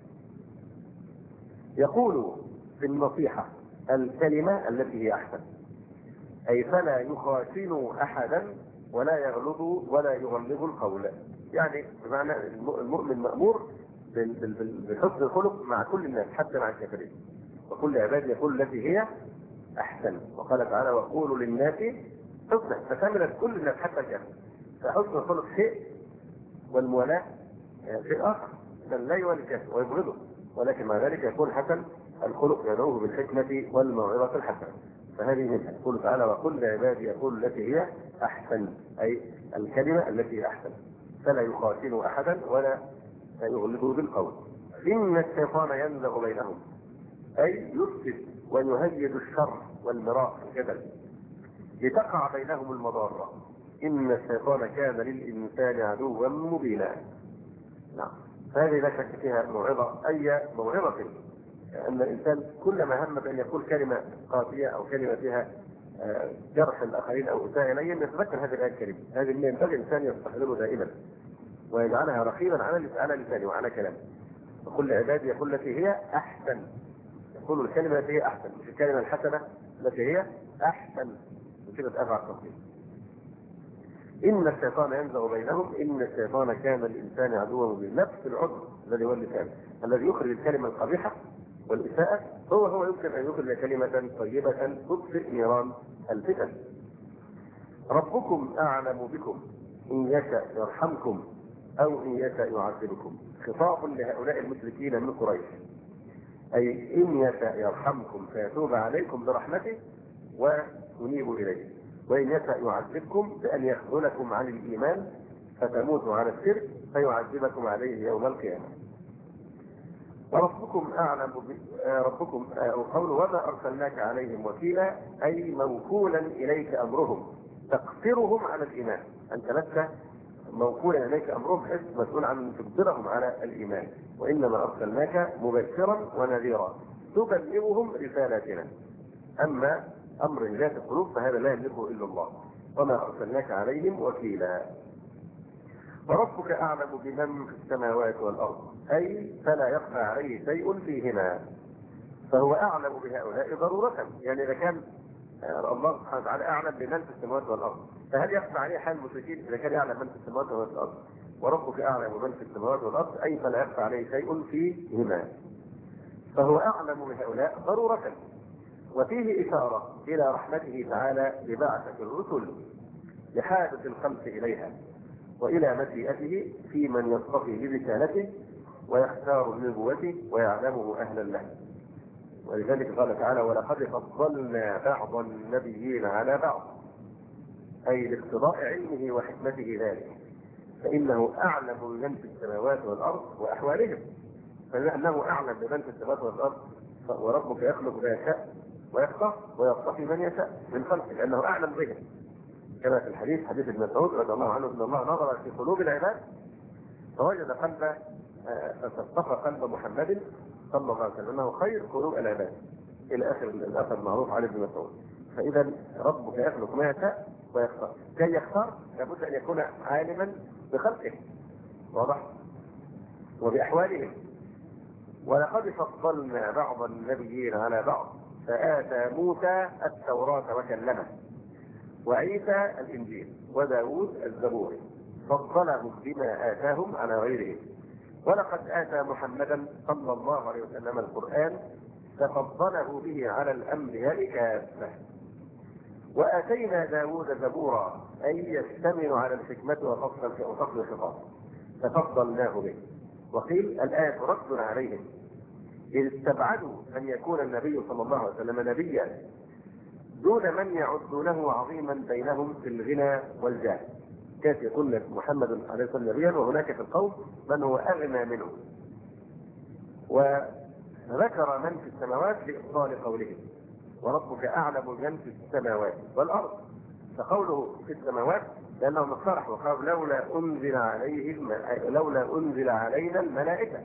يقول في النصيحة الكلمة التي هي أحسن، أي فلا يخاشنوا أحدا ولا يغلظوا ولا يغلظوا القول، يعني بمعنى المؤمن مأمور بحسن الخلق مع كل الناس حتى مع الكافرين. وكل عبادي يقول التي هي أحسن. وقال تعالى: وقولوا للناس حسنا، فشملت كل الناس حتى الكافر. فحسن الخلق شيء والموالاة شيء آخر، لا يوالي الكافر ويبغضه، ولكن مع ذلك يكون حسن الخلق يدعوه بالحكمة والموعظة الحسنة. فهذه منها. يقول تعالى: وقل لعبادي يقول التي هي أحسن، أي الكلمة التي هي أحسن. فلا يقاتلوا أحدا ولا يغلبوا بالقول. إن الشيطان ينزغ بينهم، أي يفسد ويهيج الشر والمراء الجدل لتقع بينهم المضارة. إن الشيطان كان للإنسان عدوا مبينا. نعم، هذه لا شك فيها موعظة، أي موعظة أن الإنسان كلما هم بأن يقول كلمة قاسية أو كلمة فيها جرح الآخرين أو إساءة إليهم يتذكر هذه الآية الكريمة. هذه اللي ينبغي الإنسان يستحضره دائما ويجعلها رقيبا على على لسانه وعلى كلامه. وكل عبادي يقول التي هي أحسن، يقول الكلمة التي هي أحسن، مش الكلمة الحسنة التي هي أحسن، وكده أفعل التصديق. إن الشيطان ينزغ بينهم، إن الشيطان كان للإنسان عدوا مبينا. نفس العضو الذي هو اللسان الذي يخرج الكلمة القبيحة والإساءة هو هو يمكن أن يخرج كلمة طيبة تطفئ نيران الفتن. ربكم أعلم بكم إن يشاء يرحمكم أو إن يشاء يعذبكم. خطاب لهؤلاء المشركين من قريش، أي إن يشاء يرحمكم فيتوب عليكم برحمته وتنيبوا إليه، وإن يشاء يعذبكم بأن يخذلكم عن الإيمان فتموتوا على الشرك فيعذبكم عليه يوم القيامة. وربكم أعلم ربكم قول وما أرسلناك عليهم وكيلا، أي موكولا إليك أمرهم تقصرهم على الإيمان. أنت لست موكولا إليك أمرهم بحيث مسؤول عن تقدرهم على الإيمان، وإنما أرسلناك مبشرا ونذيرا تبلغهم رسالاتنا. أما أمر ذات القلوب فهذا لا يملكه إلا الله. وما أرسلناك عليهم وكيلا. وربك أعلم بمن في السماوات والأرض، أي فلا يخفى عليه شيء فيهما، فهو أعلم بهؤلاء ضرورة. يعني إذا كان الله سبحانه وتعالى أعلم بمن في السماوات والأرض، فهل يخفى عليه حال المشركين إذا كان يعلم من في السماوات والأرض؟ وربك أعلم بمن في السماوات والأرض، أي فلا يخفى عليه شيء فيهما، فهو أعلم بهؤلاء ضرورة. وفيه إشارة إلى رحمته تعالى ببعثة الرسل لحاجة الخلق إليها، وإلى مشيئته في من يصطفي برسالته ويختار لنبوته ويعلمه أهلا له. ولذلك قال تعالى ولقد فضلنا بعض النبيين على بعض، أي لاقتضاء علمه وحكمته ذلك، فإنه أعلم بمن في السماوات والأرض وأحوالهم. فلأنه أعلم بمن في السماوات والأرض، وربك يخلق ما يشاء ويختار ويصطفي من يشاء من خلقه لأنه أعلم بهم. كما في الحديث حديث ابن مسعود رضي الله عنه ان الله نظر في قلوب العباد فوجد قلب فاصطفى قلب محمد صلى الله عليه وسلم انه خير قلوب العباد الى اخر الاثر المعروف عن ابن مسعود. فاذا ربك يخلق ما يشاء ويختار، كي يختار لابد ان يكون عالما بخلقه واضح وباحوالهم. ولقد فضلنا بعض النبيين على بعض فآتى موسى التوراة وكلمه، وعيسى الإنجيل، وداود الزبور، فضلهم بما آتاهم على غيرهم. ولقد آتى محمدا صلى الله عليه وسلم القرآن ففضله به على الأنبياء كافة. وآتينا داود زبورا، أي يشتمل على الحكمة وفصل الخطاب ففضلناه به. وقيل الآية رد عليهم إذ استبعدوا أن يكون النبي صلى الله عليه وسلم نبيا دون من يعدونه عظيما بينهم في الغنى والجاه. كيف يكون محمد عليه الصلاة نبيا وهناك في القوم من هو أغنى منه؟ وذكر من في السماوات لإفضال قوله وربك أعلم من في السماوات والأرض، فقوله في السماوات لأنهم اقترحوا وقالوا لولا أنزل عليه لولا أنزل علينا الملائكة،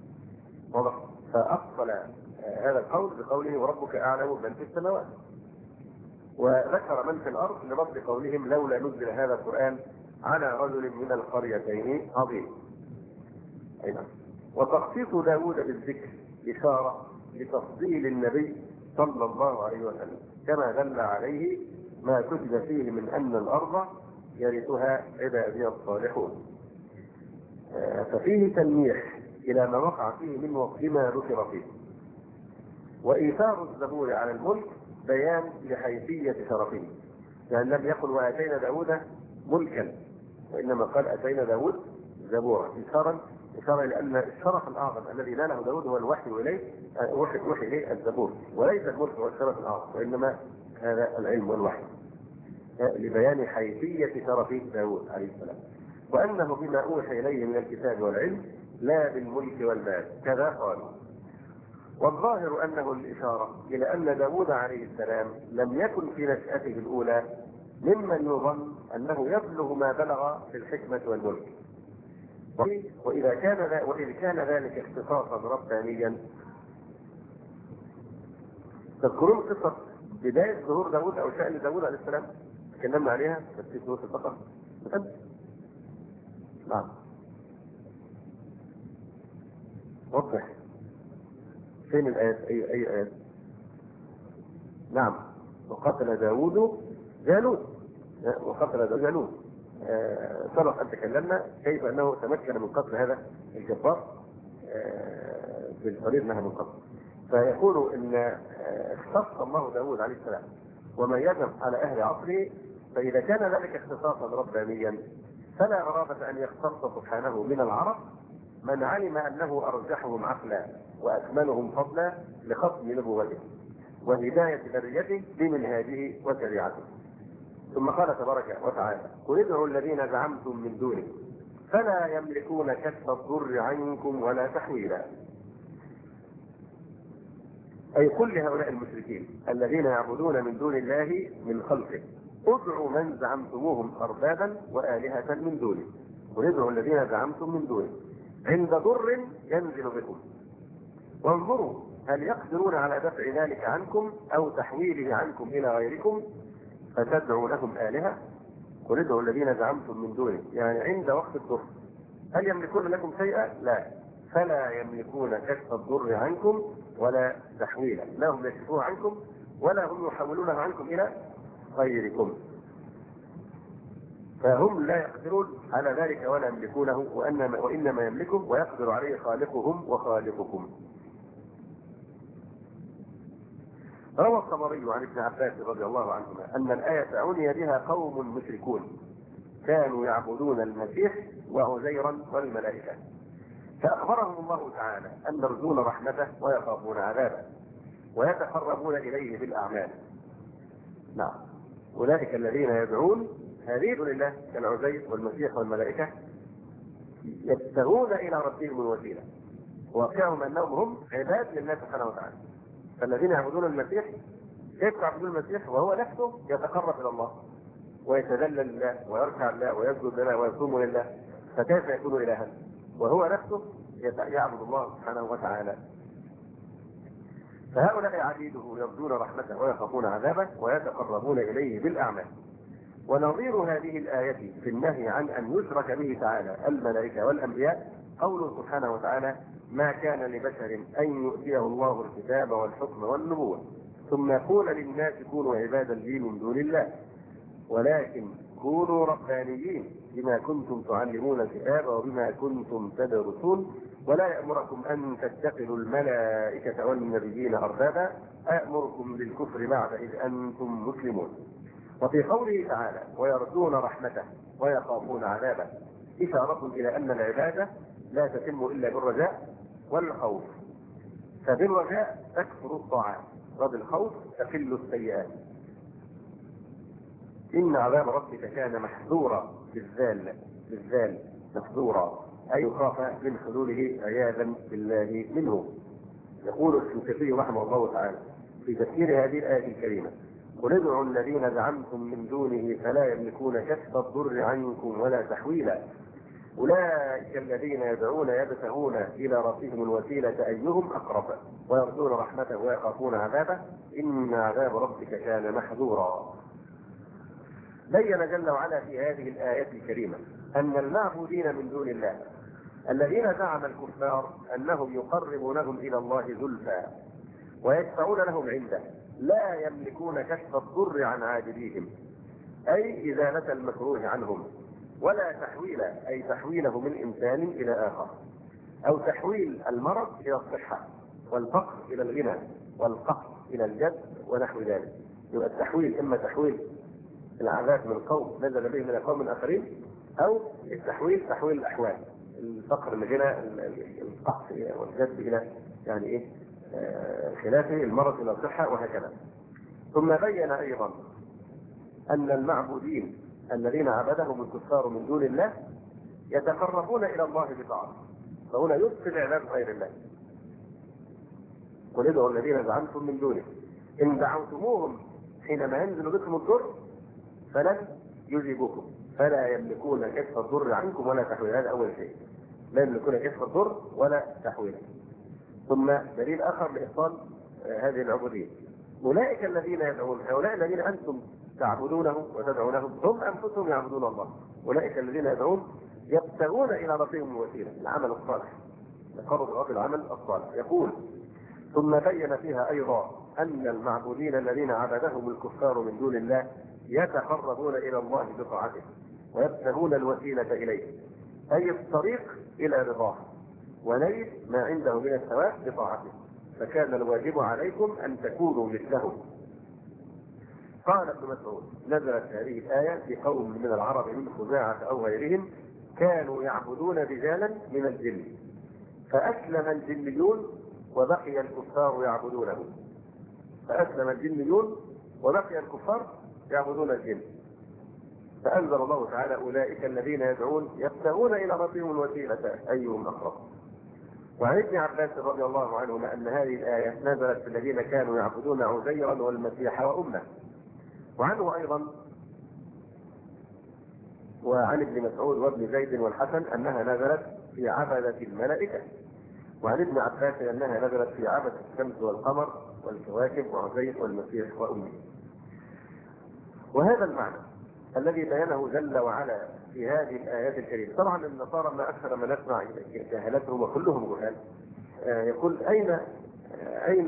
فأفصل هذا القول بقوله وربك أعلم من في السماوات. وذكر من في الأرض لرد قولهم لولا نزل هذا القرآن على رجل من القريتين عظيم. أيضا وتخصيص داود بالذكر إشارة لتفضيل النبي صلى الله عليه وسلم كما دل عليه ما كتب فيه من أن الأرض يرثها عبادي الصالحون. ففيه تلميح إلى ما وقع فيه من وما ذكر فيه. وإيثار الزبور على الملك بيان لحيثية شرفه، لأن لم يقل وآتينا داود ملكا وإنما قال آتينا داود زبورا، إشارة إشارة لأن الشرف الأعظم الذي ناله داود هو الوحي إليه وحي وحي إليه الزبور، وليس الملك هو الشرف الأعظم وإنما هذا العلم والوحي، لبيان حيثية شرف داود عليه السلام. وأنه بما أوحي إليه من الكتاب والعلم لا بالملك والمال كذا قالوا. والظاهر أنه الإشارة إلى أن داود عليه السلام لم يكن في نشأته الأولى ممن يظن أنه يبلغ ما بلغ في الحكمة والملك، وإذا كان وإذا كان ذلك اختصاصا ربانيا. تذكرون قصة بداية ظهور داود أو شأن داود عليه السلام تكلمنا عليها في سورة البقرة؟ نعم وضح فين الآيات؟ أي أي آيات؟ نعم وقتل داود جالوت وقتل داود جالوت. آه سبق أن تكلمنا كيف أنه تمكن من قتل هذا الجبار آه بالطريق انها من قبل. فيقول ان آه اختص الله داود عليه السلام وميزه على اهل عصره، فاذا كان ذلك اختصاصا ربانيا فلا غرابه ان يختص سبحانه من العرب من علم انه ارجحهم عقلا واكملهم فضلا لختم نبوته وهدايه ذريته بمنهاجه وشريعته. ثم قال تبارك وتعالى: قل ادعوا الذين زعمتم من دونه فلا يملكون كشف الضر عنكم ولا تحويلا. اي قل لهؤلاء المشركين الذين يعبدون من دون الله من خلقه: ادعوا من زعمتموهم اربابا والهه من دونه. قل ادعوا الذين زعمتم من دونه عند ضر ينزل بكم وانظروا هل يقدرون على دفع ذلك عنكم او تحويله عنكم الى غيركم فتدعوا لهم آلهة. قل ادعوا الذين زعمتم من دونه، يعني عند وقت الضر. هل يملكون لكم شيئا؟ لا. فلا يملكون كشف الضر عنكم ولا تحويلا، لا هم يكشفوه عنكم ولا هم يحولونه عنكم الى غيركم. فهم لا يقدرون على ذلك ولا يملكونه، وانما وانما يملكه ويقدر عليه خالقهم وخالقكم. روى الطبري عن ابن عباس رضي الله عنهما ان الايه عني بها قوم مشركون كانوا يعبدون المسيح وعزيرا والملائكه، فاخبرهم الله تعالى ان يرجون رحمته ويخافون عذابه ويتقربون اليه بالاعمال. نعم، اولئك الذين يدعون هذه لله كالعزير والمسيح والملائكه يبتغون الى ربهم الوسيله، واقعهم انهم هم عباد لله سبحانه وتعالى. فالذين يعبدون المسيح كيف يعبدون المسيح وهو نفسه يتقرب الى الله ويتذلل لله ويركع لله ويسجد لله ويصوم لله، فكيف يكون الها وهو نفسه يعبد الله سبحانه وتعالى؟ فهؤلاء عبيده يرجون رحمته ويخافون عذابه ويتقربون اليه بالاعمال. ونظير هذه الايه في النهي عن ان يشرك به تعالى الملائكه والانبياء قوله سبحانه وتعالى: ما كان لبشر ان يؤتيه الله الكتاب والحكم والنبوه ثم يقول للناس كونوا عبادا لي من دون الله ولكن كونوا ربانيين بما كنتم تعلمون الكتاب وبما كنتم تدرسون ولا يأمركم أن تتخذوا الملائكة والنبيين أربابا أأمركم بالكفر بعد إذ أنتم مسلمون. وفي قوله تعالى: ويرجون رحمته ويخافون عذابه إشارة إلى أن العبادة لا تتم إلا بالرجاء والخوف، فبالرجاء تكثر الطاعات وبالخوف تقل السيئات. إن عذاب ربك كان محذورا بالذال بالذال محذورا أي يخاف من حلوله عياذا بالله منه. يقول الشنقيطي رحمه الله تعالى في تفسير هذه الآية الكريمة: قل ادعوا الذين زعمتم من دونه فلا يملكون كشف الضر عنكم ولا تحويلا أولئك الذين يدعون يبتغون إلى ربهم الوسيلة أيهم أقرب ويرجون رحمته ويخافون عذابه إن عذاب ربك كان محذورا. بين جل وعلا في هذه الآية الكريمة أن المعبودين من دون الله الذين زعم الكفار أنهم يقربونهم إلى الله زلفى ويدفعون لهم عنده لا يملكون كشف الضر عن عابديهم، أي إزالة المكروه عنهم، ولا تحويل أي تحويله من إنسان إلى آخر، أو تحويل المرض إلى الصحة والفقر إلى الغنى والقهر إلى الجد ونحو ذلك. يبقى التحويل إما تحويل العذاب من قوم نزل به من قوم آخرين، أو التحويل تحويل الأحوال، الفقر الغنى القهر والجد إلى يعني إيه آه خلافه، المرض إلى الصحة وهكذا. ثم بين أيضا أن المعبودين الذين عبدهم الكفار من دون الله يتقربون الى الله بطاعته. فهنا يبطل عباد غير الله. قل ادعوا الذين زعمتم من دونه ان دعوتموهم حينما ينزل بكم الضر فلن يجيبوكم فلا يملكون كشف الضر عنكم ولا تحويلا. هذا اول شيء، لا يملكون كشف الضر ولا تحويلا. ثم دليل اخر لابطال هذه العبوديه، اولئك الذين يدعون، هؤلاء الذين انتم تعبدونه وتدعونهم هم انفسهم يعبدون الله. اولئك الذين يدعون يبتغون الى ربهم الوسيله، العمل الصالح، تقرب العمل الصالح. يقول ثم بين فيها ايضا ان المعبودين الذين عبدهم الكفار من دون الله يتقربون الى الله بطاعته ويبتغون الوسيله اليه، اي الطريق الى رضاه ونيل ما عنده من الثواب بطاعته، فكان الواجب عليكم ان تكونوا مثلهم. قال ابن مسعود نزلت هذه الايه في قوم من العرب من خزاعه او غيرهم كانوا يعبدون رجالا من الجن فاسلم الجنيون وبقي الكفار يعبدونه. فاسلم الجنيون وبقي الكفار يعبدون الجن. فانزل الله تعالى اولئك الذين يدعون يبتغون الى ربهم الوسيله ايهم اقرب. وعن ابن عباس رضي الله عنهما ان هذه الايه نزلت في الذين كانوا يعبدون عزيرا والمسيح وامه. وعنه ايضا وعن ابن مسعود وابن زيد والحسن انها نزلت في عبده الملائكه. وعن ابن عباس انها نزلت في عبده الشمس والقمر والكواكب وعزير والمسيح وامه. وهذا المعنى الذي بينه جل وعلا في هذه الايات الكريمه. طبعا النصارى ما اكثر ما نسمع جهالتهم وكلهم جهال. يقول اين اين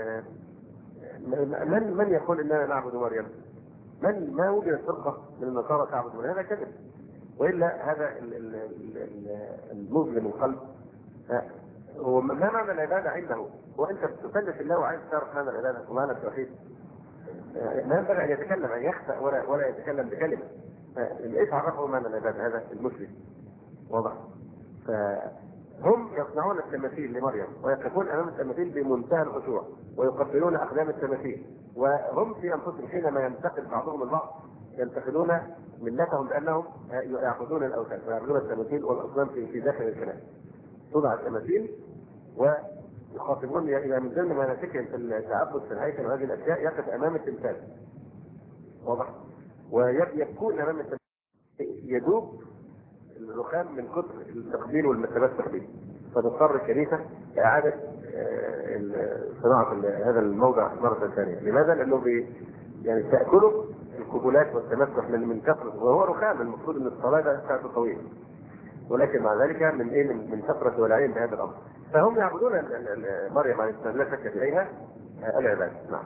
من من يقول اننا نعبد مريم؟ من ما وجدت فرقه من النصارى تعبد مريم؟ هذا كذب. والا هذا المظلم القلب هو ما معنى العباده عنده؟ وانت بتكلف الله وعايز تعرف معنى العباده ومعنى التوحيد. ما ينبغي ان يتكلم ان يخفى ولا ولا يتكلم بكلمه. ايش عرفه معنى العباده هذا المسلم؟ واضح؟ فهم يصنعون التماثيل لمريم ويقفون امام التماثيل بمنتهى الخشوع ويقبلون اقدام التماثيل، وهم في انفسهم حينما ينتقد بعضهم البعض ينتقدون ملتهم بانهم يعبدون الاوثان ويعبدون التماثيل والاصنام في داخل الكنائس. توضع التماثيل ويخاطبون الى من ضمن مناسكهم في التعبد في الهيكل وهذه الاشياء يقف امام التمثال. واضح؟ ويبكون امام التمثال يذوب الرخام من كثر التقبيل والمتبسخ به. فتضطر الكنيسه لاعاده صناعه هذا الموضع مره ثانيه. لماذا؟ لانه بي يعني تاكله القبولات والتمسح من من كثره، وهو رخام المفروض ان الصلاه ده ساعته طويل، ولكن مع ذلك من ايه من, من كثره ولعين بهذا الامر. فهم يعبدون مريم عليه السلام لا شك اليها العباده. نعم.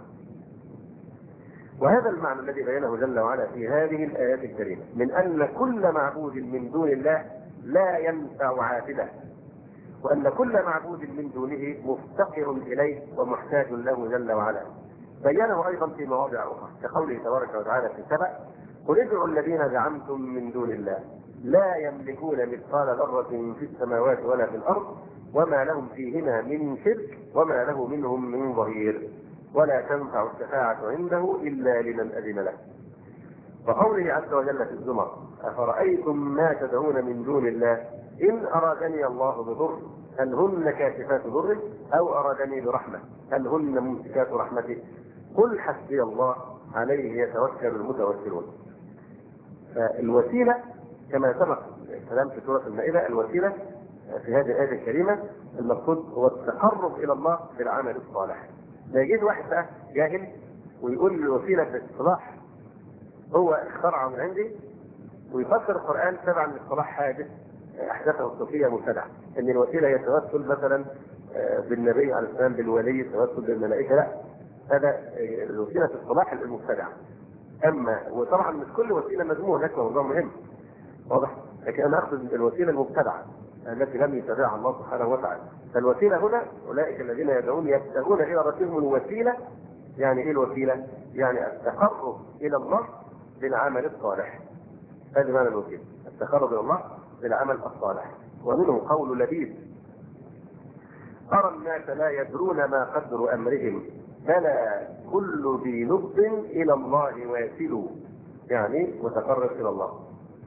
وهذا المعنى الذي بينه جل وعلا في هذه الايات الكريمه من ان كل معبود من دون الله لا ينفع عابده، وان كل معبود من دونه مفتقر اليه ومحتاج له جل وعلا. بينه ايضا في مواضع اخرى كقوله تبارك وتعالى في سبأ قل ادعوا الذين زعمتم من دون الله لا يملكون مثقال ذرة في السماوات ولا في الارض وما لهم فيهما من شرك وما له منهم من ظهير ولا تنفع الشفاعة عنده إلا لمن أذن له. وقوله عز وجل في الزمر أفرأيتم ما تدعون من دون الله إن أرادني الله بضر هل هن كاشفات ضره أو أرادني برحمة هل هن ممسكات رحمته قل حسبي الله عليه يتوكل المتوكلون. فالوسيلة كما سبق الكلام في سورة المائدة، الوسيلة في هذه الآية الكريمة المقصود هو التقرب إلى الله بالعمل الصالح. لا يجيز واحد بقى جاهل ويقول الوسيله في الاصطلاح هو اخترعه من عندي ويفسر القران تبعا لاصطلاح حادث احدثه الصوفيه مبتدعه، ان الوسيله هي التوسل مثلا بالنبي عليه السلام بالولي التوسل بالملائكه. لا، هذا الوسيله في اصطلاح المبتدع. اما وطبعا مش كل وسيله مذمومه، هناك موضوع مهم واضح، لكن انا اقصد الوسيله المبتدعه التي لم يتبعها الله سبحانه وتعالى. فالوسيله هنا اولئك الذين يدعون يبتغون الى ربهم الوسيله. يعني ايه الوسيله؟ يعني التقرب الى الله بالعمل الصالح. هذا معنى الوسيله، التقرب الى الله بالعمل الصالح. ومنه قول لبيد ارى الناس لا يدرون ما قدر امرهم بلى كل ذي لب الى الله ويسلوا، يعني متقرب الى الله.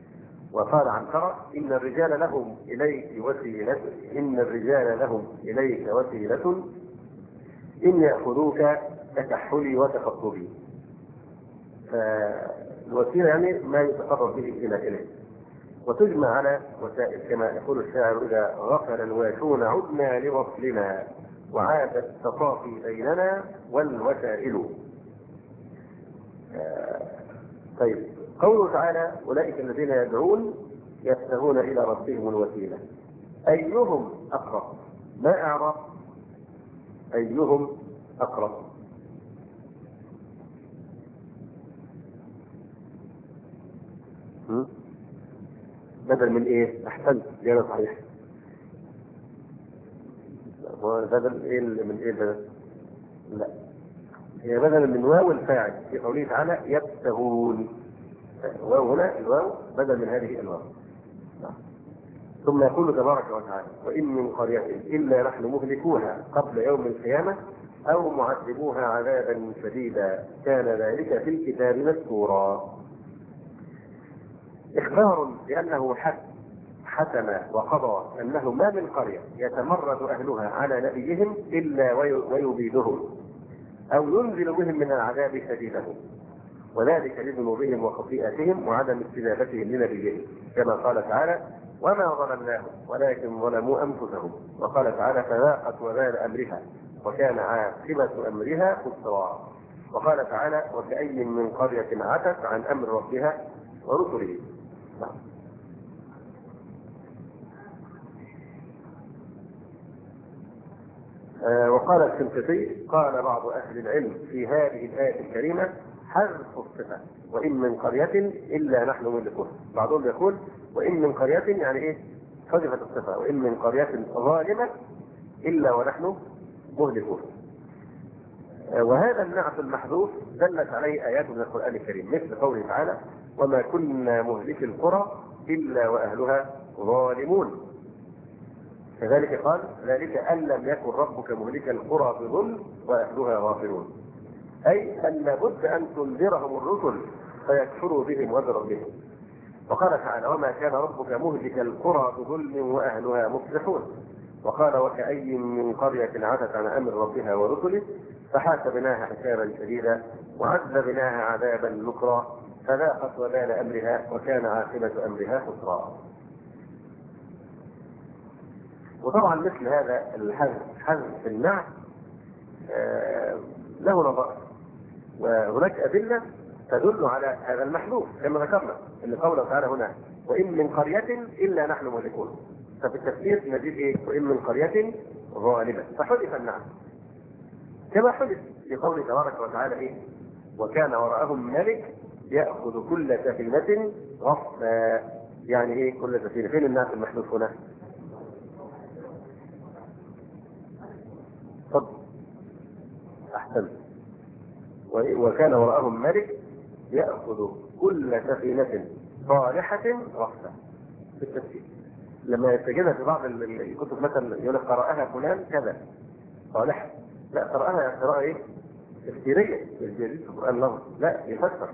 وقال عنترة إن الرجال لهم إليك وسيلة إن الرجال لهم إليك وسيلة إن يأخذوك ككحلي وتخطبي. فالوسيلة يعني ما يتقرب به إلى إليه، وتجمع على وسائل كما يقول الشاعر: إذا غفل الواشون عدنا لوصلنا وعاد التطافي بيننا والوسائل. طيب، قوله تعالى: أولئك الذين يدعون يبتغون إلى ربهم الوسيلة، أيهم أقرب؟ ما أعرف أيهم أقرب؟ بدل من إيه؟ أحسنت، جانا صحيح. بدل إيه من إيه بدل؟ لا، هي بدل من واو الفاعل في قوله تعالى يبتغون. واو هنا الواو بدل من هذه الواو. ثم يقول تبارك وتعالى: وإن من قرية إلا نحن مهلكوها قبل يوم القيامة أو معذبوها عذابا شديدا كان ذلك في الكتاب مسطورا. إخبار بأنه حتم وقضى أنه ما من قرية يتمرد أهلها على نبيهم إلا ويبيدهم أو ينزل بهم من العذاب شديده، وذلك لذنوبهم وخطيئتهم وعدم استجابتهم لنبيهم، كما قال تعالى: وما ظلمناهم ولكن ظلموا أنفسهم. وقال تعالى: فذاقت وبال أمرها وكان عاقبة أمرها خسرا. وقال تعالى: وكأي من قرية عتت عن أمر ربها ورسله. آه وقال الشنقيطي: قال بعض أهل العلم في هذه الآية الكريمة حذف الصفة، وإن من قرية إلا نحن مهلكوها. بعضهم يقول: وإن من قرية يعني إيه؟ حذفت الصفة، وإن من قرية ظالمة إلا ونحن مهلكوها. آه وهذا النعت المحذوف دلت عليه آيات من القرآن الكريم، مثل قوله تعالى: وما كنا مهلك القرى إلا وأهلها ظالمون. كذلك قال: ذلك أن لم يكن ربك مهلك القرى بظلم وأهلها غافلون، أي أن لابد أن تنذرهم الرسل فيكفروا بهم وبربهم. وقال تعالى: وما كان ربك مهلك القرى بظلم وأهلها مصلحون. وقال: وكأي من قرية عتت عن أمر ربها ورسله فحاسبناها حسابا شديدا وعذبناها عذابا نكرا فذاقت وبال أمرها وكان عاقبة أمرها خسرا. وطبعا مثل هذا الحذف حذف النعت آه له نظائر، وهناك أدلة تدل على هذا المحذوف كما ذكرنا، ان قوله تعالى هنا: وإن من قرية إلا نحن مهلكون. ففي التفسير نجد إيه؟ وإن من قرية ظالمة، فحذف النعت كما حذف في قوله تبارك وتعالى: إيه؟ وكان وراءهم ملك يأخذ كل سفينة غصبا. يعني إيه كل سفينة؟ فين النعت المحذوف هنا؟ صدق، أحسن. وكان وراءهم ملك يأخذ كل سفينة صالحة غصبا. في التفسير لما يتجدها في بعض الكتب مثلا يقول لك قرأها فلان كذا صالحة، لا، قرأها قراءة ايه؟ تفسيرية، الجديد في القرآن لفظ، لا، يفسر.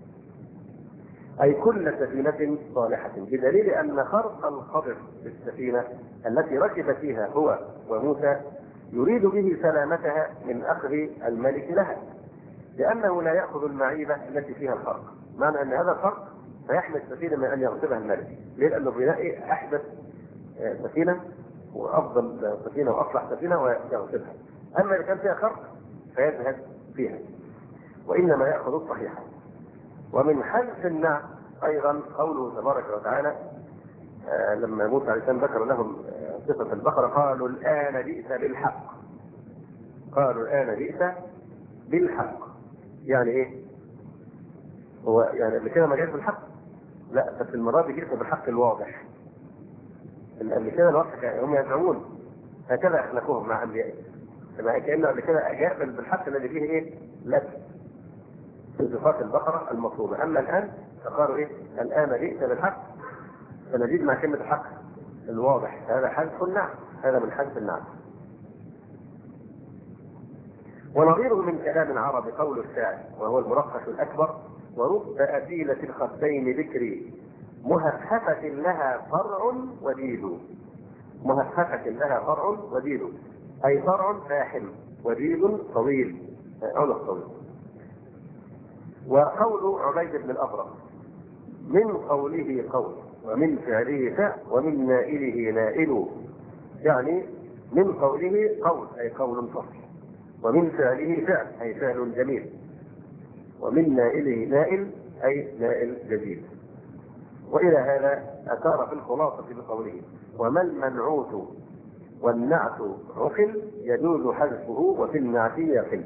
أي كل سفينة صالحة، بدليل أن خرق الخضر بالسفينة التي ركب فيها هو وموسى يريد به سلامتها من أخذ الملك لها، لأنه لا يأخذ المعيبة التي فيها الخرق. معنى أن هذا الخرق فيحمي السفينة من أن يغصبها الملك. ليه؟ لأنه بيلاقي أحدث سفينة وأفضل سفينة وأصلح سفينة ويغصبها، أما إذا كان فيها خرق فيذهب فيها، وإنما يأخذ الصحيحة. ومن حذف النعت أيضا قوله تبارك وتعالى آه لما موسى عليه السلام ذكر لهم قصة البقرة: قالوا الآن جئت بالحق. قالوا الآن جئت بالحق يعني إيه؟ هو يعني اللي كده ما جاءش بالحق، لا، بس المرة دي جئت بالحق الواضح. اللي كده الواضح هم يدعون هكذا أخلقوهم مع أنبيائهم، كأنه قبل كده جاء بالحق الذي فيه إيه؟ لبس في صفات البقرة المطلوبة. أما الآن فقالوا إيه؟ الآن جئت بالحق، فنزيد مع كلمة الحق الواضح. هذا حذف النعت، هذا من حذف النعت. ونظيره من كلام العرب قول الشاعر وهو المرقش الأكبر: ورب أسيلة الخدين ذكري مهفهفة لها فرع وديد. مهفهفة لها فرع وديد، أي فرع فاحم وديد طويل، عنق طويل. وقول عبيد بن الأبرق: من قوله قول، ومن فعله فعل، ومن نائله نائل. يعني من قوله قول أي قول فصل، ومن فعله فعل أي فعل جميل، ومن نائله نائل أي نائل جديد. وإلى هذا أشار في الخلاصة بقوله: وما المنعوت والنعت عقل يجوز حذفه وفي النعت يقل.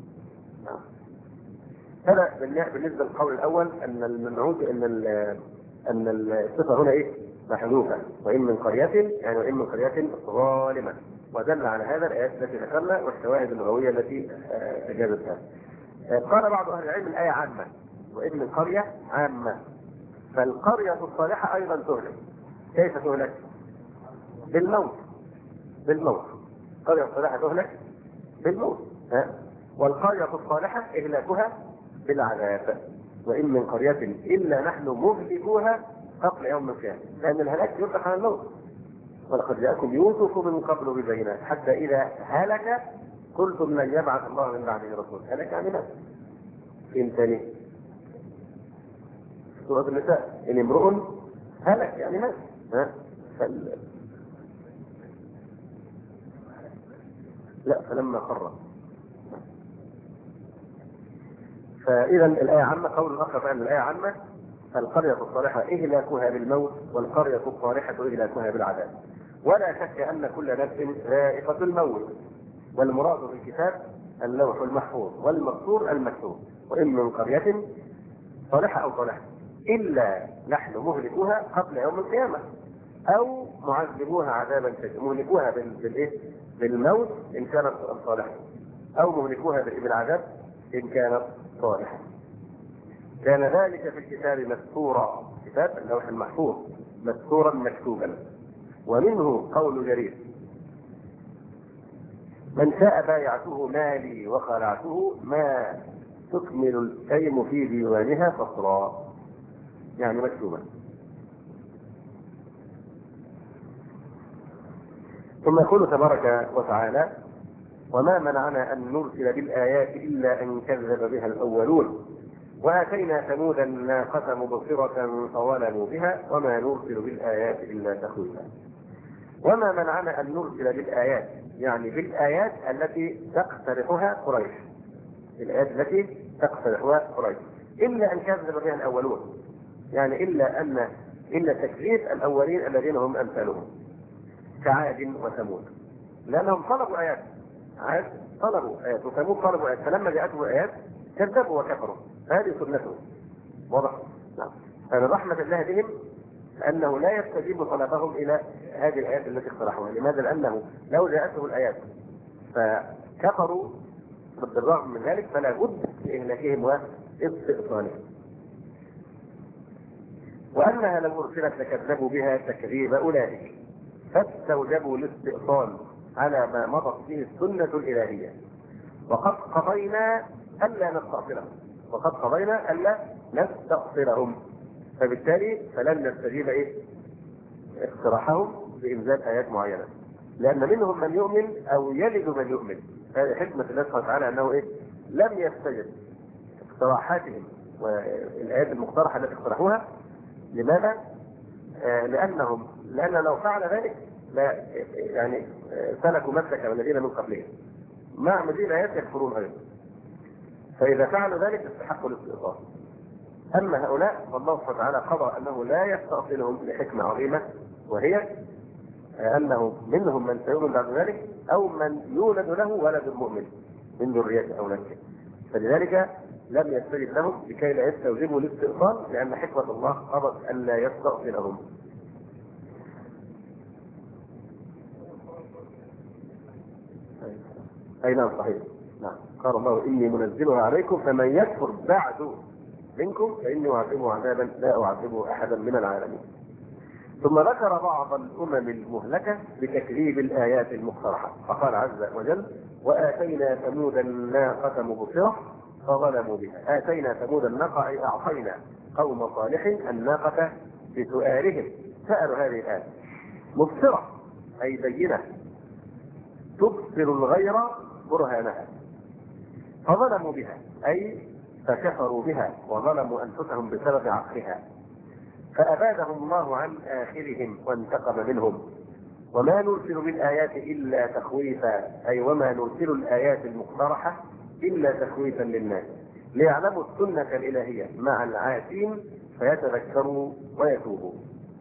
هذا بالنسبة للقول الأول أن المنعوت أن أن الصفة هنا إيه؟ محذوفة، وإن من قرية يعني وإن من قرية ظالمة، ودل على هذا الآيات التي ذكرنا والشواهد اللغوية التي أجابتها. قال بعض أهل العلم الآية عامة، وإن من قرية عامة، فالقرية الصالحة أيضا تهلك. كيف تهلك؟ بالموت. بالموت. القرية الصالحة تهلك بالموت، ها؟ والقرية الصالحة إهلاكها بالعذاب. وإن من قرية إلا نحن مهلكوها قبل يوم القيامة، لأن الهلاك يطلق على الموت. ولقد جاءكم يوسف من قبل ببينات حتى إذا هلك قلتم لن يبعث الله من بعده رسول. هلك يعني مات. فين تاني؟ سورة النساء: إن امرؤ هلك يعني مات. ها؟ فال... لا فلما قرر. فإذا الآية عامة. قول آخر بأن الآية عامة: القرية الصالحة إهلاكها بالموت، والقرية الصالحة إهلاكها بالعذاب. ولا شك أن كل نفس ذائقة الموت، والمراد بالكتاب اللوح المحفوظ، والمقصور المكتوب. وإن من قرية صالحة أو صالحة إلا نحن مهلكوها قبل يوم القيامة، أو معذبوها عذابا شديدا. مهلكوها بالإيه؟ بالموت إن كانت صالحة، أو مهلكوها بالعذاب إن كانت صالحة. كان ذلك في الكتاب مستورا، كتاب اللوح المحفوظ مستورا مكتوبا. ومنه قول جرير: من شاء بايعته مالي وخلعته ما تكمل الأيم في ديوانها فصرا، يعني مكتوبا. ثم يقول تبارك وتعالى: وما منعنا أن نرسل بالآيات إلا أن كذب بها الأولون وآتينا ثمود الناقة مبصرة فظلموا بها وما نرسل بالآيات إلا تخويفا. وما منعنا أن نرسل بالآيات يعني بالآيات التي تقترحها قريش، الآيات التي تقترحها قريش إلا أن كذب بها الأولون، يعني إلا أن إلا تكذيب الأولين الذين هم أمثالهم كعاد وثمود، لأنهم طلبوا آيات. عاد طلبوا آيات وثمود طلبوا آيات، فلما جاءتهم آيات كذبوا وكفروا. هذه سنته واضح. نعم. فمن رحمة الله بهم أنه لا يستجيب طلبهم إلى هذه الآيات التي اقترحوها. لماذا؟ لأنه لو جاءتهم الآيات فكفروا بالرغم من ذلك فلا بد لإهلاكهم واستئصالهم. وأنها لو أرسلت لكذبوا بها تكذيب أولئك فاستوجبوا الاستئصال على ما مضت به السنة الإلهية. وقد قضينا ألا نستأصلهم وقد قضينا ألا نستأصلهم فبالتالي فلن نستجيب إيه؟ اقتراحهم بإنزال آيات معينة، لأن منهم من يؤمن أو يلد من يؤمن. هذه حكمة الله سبحانه وتعالى أنه إيه؟ لم يستجب اقتراحاتهم والآيات المقترحة التي اقترحوها. لماذا؟ آه لأنهم لأن لو فعل ذلك لا يعني سلكوا مسلك الذين من قبلهم مع مدين آيات يكفرون أيضا، فإذا فعلوا ذلك استحقوا الاستئصال. أما هؤلاء فالله سبحانه وتعالى قضى أنه لا يستأصلهم لحكمة عظيمة، وهي أنه منهم من سيؤمن بعد ذلك أو من يولد له ولد مؤمن من ذريته أو نسله، فلذلك لم يستجب لهم لكي لا يستوجبوا الاستئصال، لأن حكمة الله قضت أن لا يستأصلهم. أي نعم صحيح. نعم. قال الله: إني منزلها عليكم فمن يكفر بعد منكم فإني أعذبه عذابا لا أعذبه أحدا من العالمين. ثم ذكر بعض الأمم المهلكة بتكذيب الآيات المقترحة، فقال عز وجل: وآتينا ثمود الناقة مبصرة فظلموا بها. آتينا ثمود الناقة أي أعطينا قوم صالح الناقة بسؤالهم سألوا هذه الآية مبصرة أي بينة تبصر الغير برهانها، فظلموا بها أي فكفروا بها وظلموا أنفسهم بسبب عقلها، فأبادهم الله عن آخرهم وانتقم منهم. وما نرسل بالآيات إلا تخويفا، أي وما نرسل الآيات المقترحة إلا تخويفا للناس ليعلموا السنة الإلهية مع العاسين فيتذكروا ويتوبوا.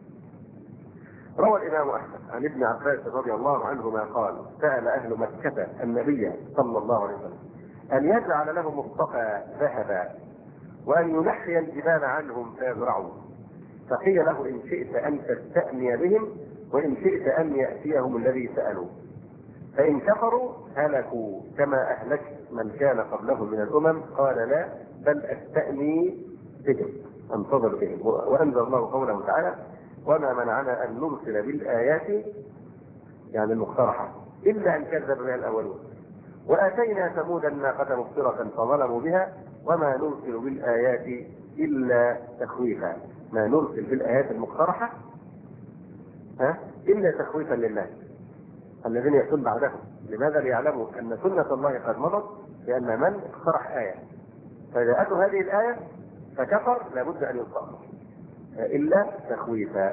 روى الإمام أحمد عن ابن عباس رضي الله عنهما قال: سأل أهل مكة النبي صلى الله عليه وسلم أن يجعل لهم الصفا ذهبا وأن ينحي الجبال عنهم فيزرعوا، فقيل له: إن شئت أن تستأني بهم وإن شئت أن يأتيهم الذي سألوا، فإن كفروا هلكوا كما أهلكت من كان قبلهم من الأمم. قال: لا، بل أستأني بهم، أنتظر بهم. وأنزل الله قوله تعالى: وما منعنا أن نرسل بالآيات يعني المقترحة إلا أن كذب بها الأولون، وآتينا ثمود الناقة مبصرة فظلموا بها، وما نرسل بالآيات إلا تخويفا. ما نرسل بالآيات المقترحة ها إلا تخويفا لله الذين يأتون بعدهم. لماذا؟ ليعلموا أن سنة الله قد مضت، لأن من اقترح آية فإذا أتوا هذه الآية فكفر لابد أن يصبر إلا تخويفا.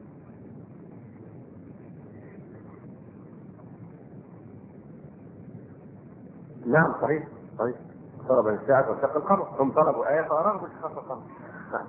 نعم صحيح صحيح. طلب الساعة وشق القمر، هم طلبوا آية فأرادوا بشق القمر. نعم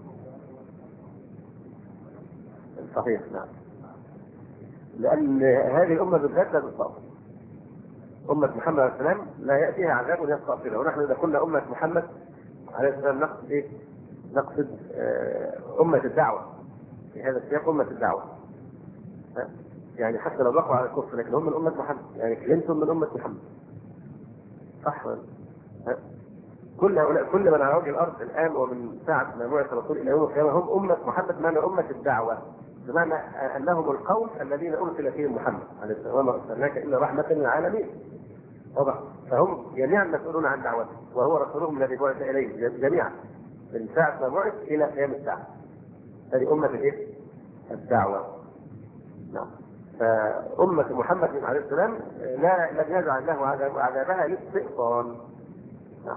صحيح. نعم، لأن هذه الأمة بالذات لا تصاب. أمة محمد عليه السلام لا يأتيها عذاب يسقط فيها، ونحن إذا كنا أمة محمد عليه السلام نقصد إيه؟ نقصد أمة الدعوة في هذا السياق، أمة الدعوة. يعني حتى لو بقوا على الكفر لكن هم من أمة محمد، يعني كلمتم من أمة محمد. صح. كل كل من على وجه الأرض الآن ومن ساعة ما بعث الرسول إلى يوم القيامة هم أمة محمد، معنى أمة الدعوة، بمعنى أنهم القوم الذين أرسل فيهم محمد عليه السلام: وما أرسلناك إلا رحمة للعالمين. واضح؟ فهم جميعا مسؤولون عن دعوته، وهو رسولهم الذي بعث إليه جميعا من ساعة ما بعث إلى قيام الساعة. هذه أمة الإيه؟ الدعوة. نعم. فأمة محمد عليه السلام لا لم يجعل له عذابها للاستئصال. نعم.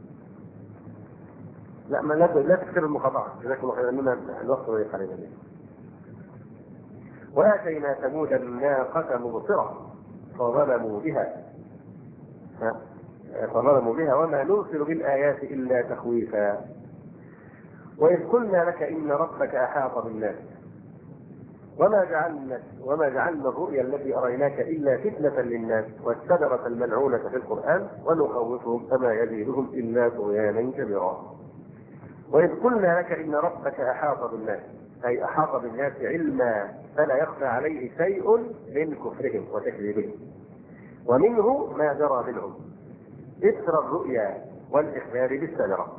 لا ما لا لا تكثر المخاطرة، لكن أننا الوقت قريبا. وآتينا ثمود الناقة مبصرة فظلموا بها فظلموا بها وما نرسل بالآيات إلا تخويفا. وإذ قلنا لك إن ربك أحاط بالناس وما جعلنا وما جعلنا الرؤيا التي أريناك إلا فتنة للناس والشجرة الملعونة في القرآن ونخوفهم فما يزيدهم إلا طغيانا كبيرا. وإذ قلنا لك إن ربك أحاط بالناس أي أحاط بالناس علما فلا يخفى عليه شيء من كفرهم وتكذيبهم، ومنه ما جرى منهم إثر الرؤيا والإخبار بالشجرة.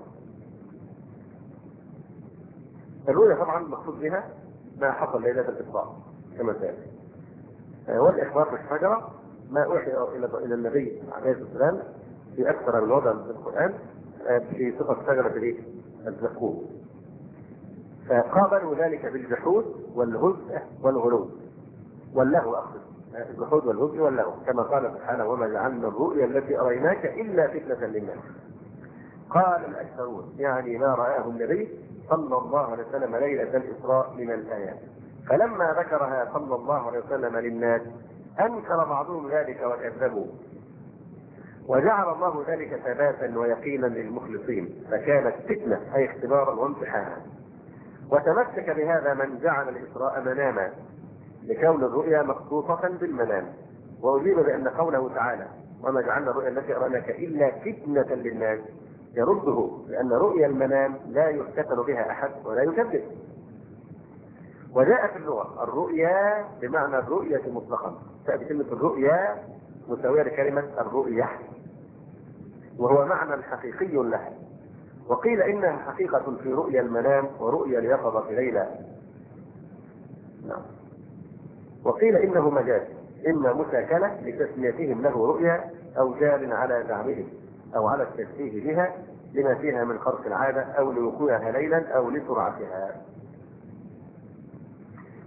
الرؤيا طبعا مقصود بها ما حصل ليلة الإسراء كما سأل، والإخبار بالشجرة ما أوحي إلى النبي عليه الصلاة والسلام في أكثر من وضع في القرآن في صفة شجرة الزقوم. فقابلوا ذلك بالجحود والهزء والغلو واللهو، أقصد الجحود والهزء واللهو، كما قال سبحانه: وما جعلنا الرؤيا التي أريناك إلا فتنة للناس. قال الأكثرون يعني ما رآه النبي صلى الله عليه وسلم ليلة الإسراء من الآيات، فلما ذكرها صلى الله عليه وسلم للناس أنكر بعضهم ذلك وكذبوا، وجعل الله ذلك ثباتا ويقينا للمخلصين، فكانت فتنة أي اختبارا وامتحانا. وتمسك بهذا من جعل الإسراء مناما لكون الرؤيا مخصوصة بالمنام، وأجيب بأن قوله تعالى: وما جعلنا الرؤيا التي أريناك إلا فتنة للناس يرده، لأن رؤيا المنام لا يفتتن بها أحد ولا يكذب. وجاء في اللغة الرؤيا بمعنى الرؤية مطلقا، تأتي كلمة الرؤيا مساوية لكلمة الرؤية، وهو معنى حقيقي لها. وقيل إنها حقيقة في رؤيا المنام ورؤيا اليقظة ليلى. نعم. وقيل إنه مجاز، إما مساكنة لتسميتهم له رؤيا أو جار على زعمهم أو على التشبيه بها لما فيها من خرق العادة أو لوقوعها ليلا أو لسرعتها.